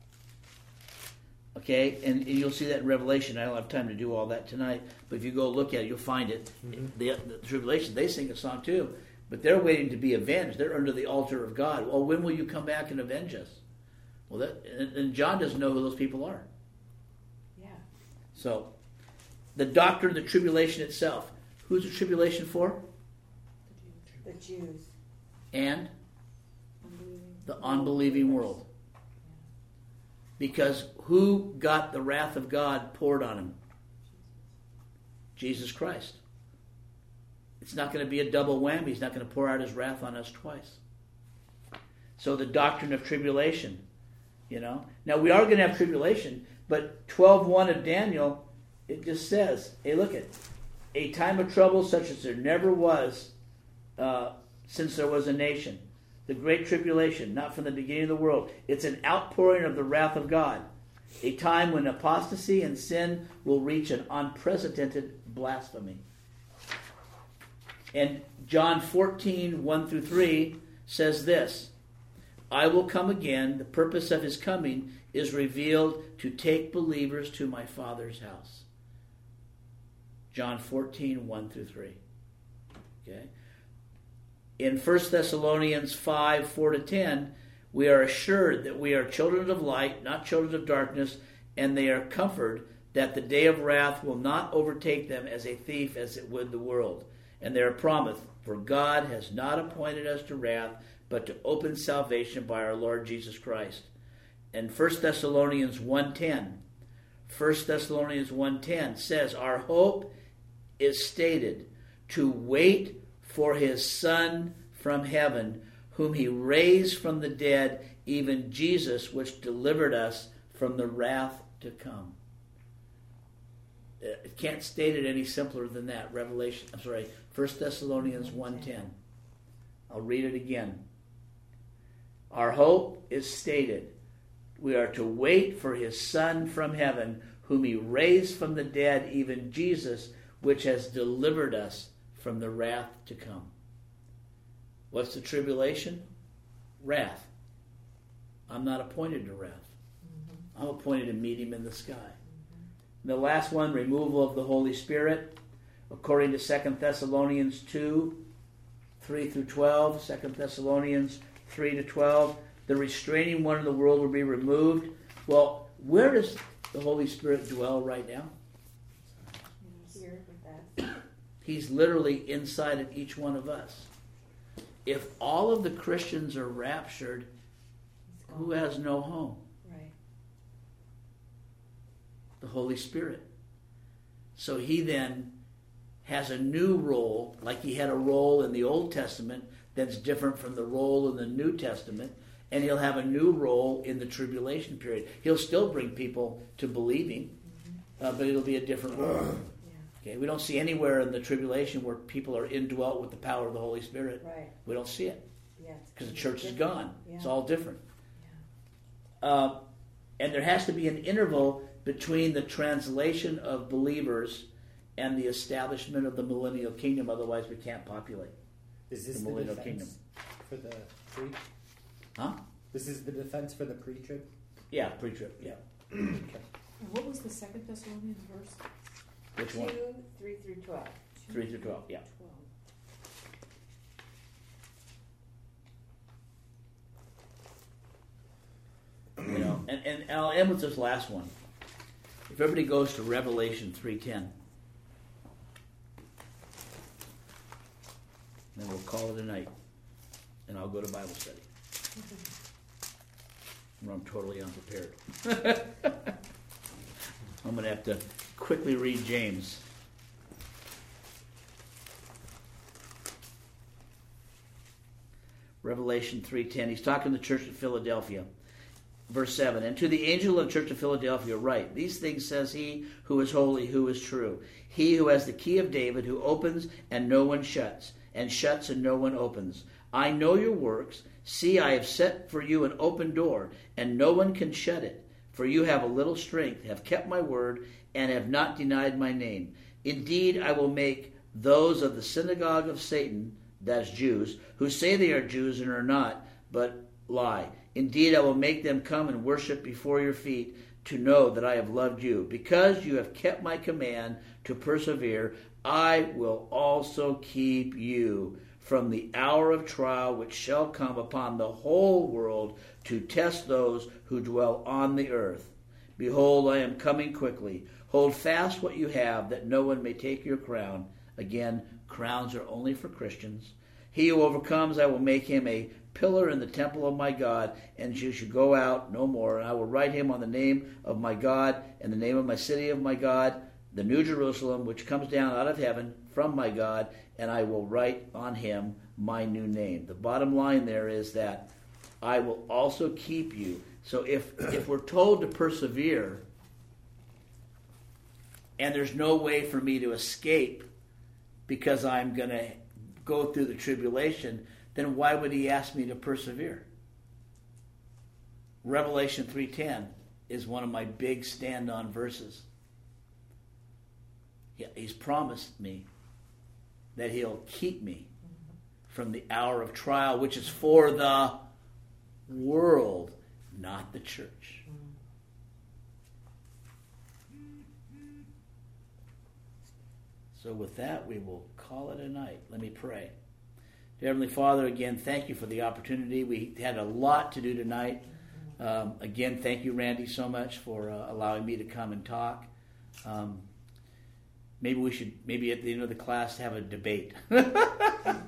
Okay, and you'll see that in Revelation. I don't have time to do all that tonight, but if you go look at it, you'll find it. The tribulation, they sing a song too, but they're waiting to be avenged. They're under the altar of God. Well, when will you come back and avenge us? Well, and John doesn't know who those people are. Yeah. So, the doctrine of the tribulation itself. Who's the tribulation for? The Jews. And the unbelieving world. Because who got the wrath of God poured on him? Jesus Christ. It's not going to be a double whammy. He's not going to pour out his wrath on us twice. So the doctrine of tribulation, Now we are going to have tribulation, but 12:1 of Daniel, it just says, hey, look at a time of trouble such as there never was since there was a nation. The great tribulation, not from the beginning of the world. It's an outpouring of the wrath of God. A time when apostasy and sin will reach an unprecedented blasphemy. And John 14:1-3 says this, I will come again. The purpose of his coming is revealed to take believers to my Father's house. John 14:1-3. Okay. In 1 Thessalonians 5:4-10, we are assured that we are children of light, not children of darkness, and they are comforted that the day of wrath will not overtake them as a thief as it would the world. And they are promised, for God has not appointed us to wrath, but to open salvation by our Lord Jesus Christ. And 1 Thessalonians 1:10 says, our hope is stated to wait for his Son from heaven, whom he raised from the dead, even Jesus, which delivered us from the wrath to come. It can't state it any simpler than that. 1 Thessalonians 1:10. I'll read it again. Our hope is stated. We are to wait for his Son from heaven, whom he raised from the dead, even Jesus, which has delivered us from the wrath to come. What's the tribulation? Wrath. I'm not appointed to wrath. I'm appointed to meet him in the sky. And the last one, removal of the Holy Spirit, according to 2 Thessalonians 2, 3 through 12, 2 Thessalonians 3 to 12. The restraining one in the world will be removed. Well, where does the Holy Spirit dwell right now? Here with us. He's literally inside of each one of us. If all of the Christians are raptured, who has no home? Right. The Holy Spirit. So he then has a new role, like he had a role in the Old Testament that's different from the role in the New Testament, and he'll have a new role in the tribulation period. He'll still bring people to believing, but it'll be a different role. Yeah. Okay, we don't see anywhere in the tribulation where people are indwelt with the power of the Holy Spirit. Right. We don't see it Yeah. because the church is gone. Yeah. It's all different. Yeah. And there has to be an interval between the translation of believers and the establishment of the millennial kingdom. Otherwise, we can't populate. Is this The the millennial defense kingdom. for the pre? Huh? This is the defense for the pre-trib? Yeah, pre-trip. Yeah. Okay. And what was the 2 Thessalonians verse? Which one? 2, 3 through 12. 3 through 12. Yeah. 12. You know, and I'll end with this last one. If everybody goes to Revelation 3:10, then we'll call it a night, and I'll go to Bible study. Where I'm totally unprepared. I'm going to have to quickly read James. Revelation 3:10. He's talking to the church of Philadelphia. Verse 7, and to the angel of the church of Philadelphia write, these things says he who is holy, who is true, he who has the key of David, who opens and no one shuts, and shuts and no one opens. I know your works. See, I have set for you an open door, and no one can shut it. For you have a little strength, have kept my word, and have not denied my name. Indeed, I will make those of the synagogue of Satan, that's Jews, who say they are Jews and are not, but lie. Indeed, I will make them come and worship before your feet to know that I have loved you. Because you have kept my command to persevere, I will also keep you from the hour of trial which shall come upon the whole world to test those who dwell on the earth. Behold, I am coming quickly. Hold fast what you have, that no one may take your crown. Again, crowns are only for Christians. He who overcomes, I will make him a pillar in the temple of my God, and you shall go out no more. And I will write him on the name of my God, and the name of my city of my God, the New Jerusalem, which comes down out of heaven from my God, and I will write on him my new name. The bottom line there is that I will also keep you. So if we're told to persevere, and there's no way for me to escape because I'm going to go through the tribulation, then why would he ask me to persevere? Revelation 3:10 is one of my big stand-on verses. Yeah, he's promised me that he'll keep me from the hour of trial, which is for the world, not the church. So with that, we will call it a night. Let me pray. Dear Heavenly Father, again, thank you for the opportunity. We had a lot to do tonight. Again, thank you, Randy, so much for allowing me to come and talk. Maybe we should, at the end of the class, have a debate. But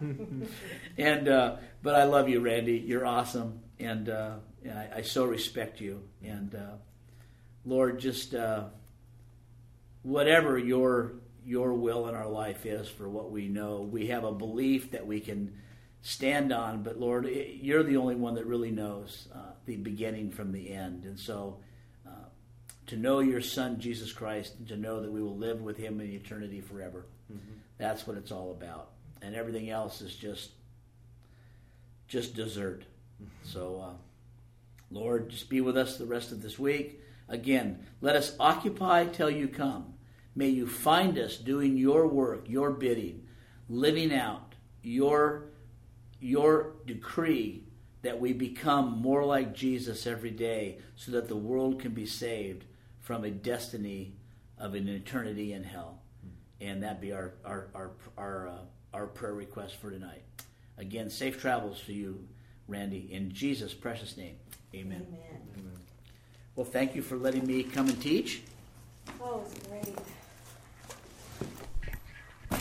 I love you, Randy. You're awesome, and I so respect you. And Lord, just whatever your will in our life is for what we know, we have a belief that we can stand on. But Lord, you're the only one that really knows the beginning from the end, and so. To know your Son, Jesus Christ, and to know that we will live with him in eternity forever. Mm-hmm. That's what it's all about. And everything else is just dessert. Mm-hmm. So, Lord, just be with us the rest of this week. Again, let us occupy till you come. May you find us doing your work, your bidding, living out your decree that we become more like Jesus every day so that the world can be saved from a destiny of an eternity in hell. And that be our prayer request for tonight. Again, safe travels to you, Randy, in Jesus' precious name. Amen. Amen. Well, thank you for letting me come and teach. Oh, it's great.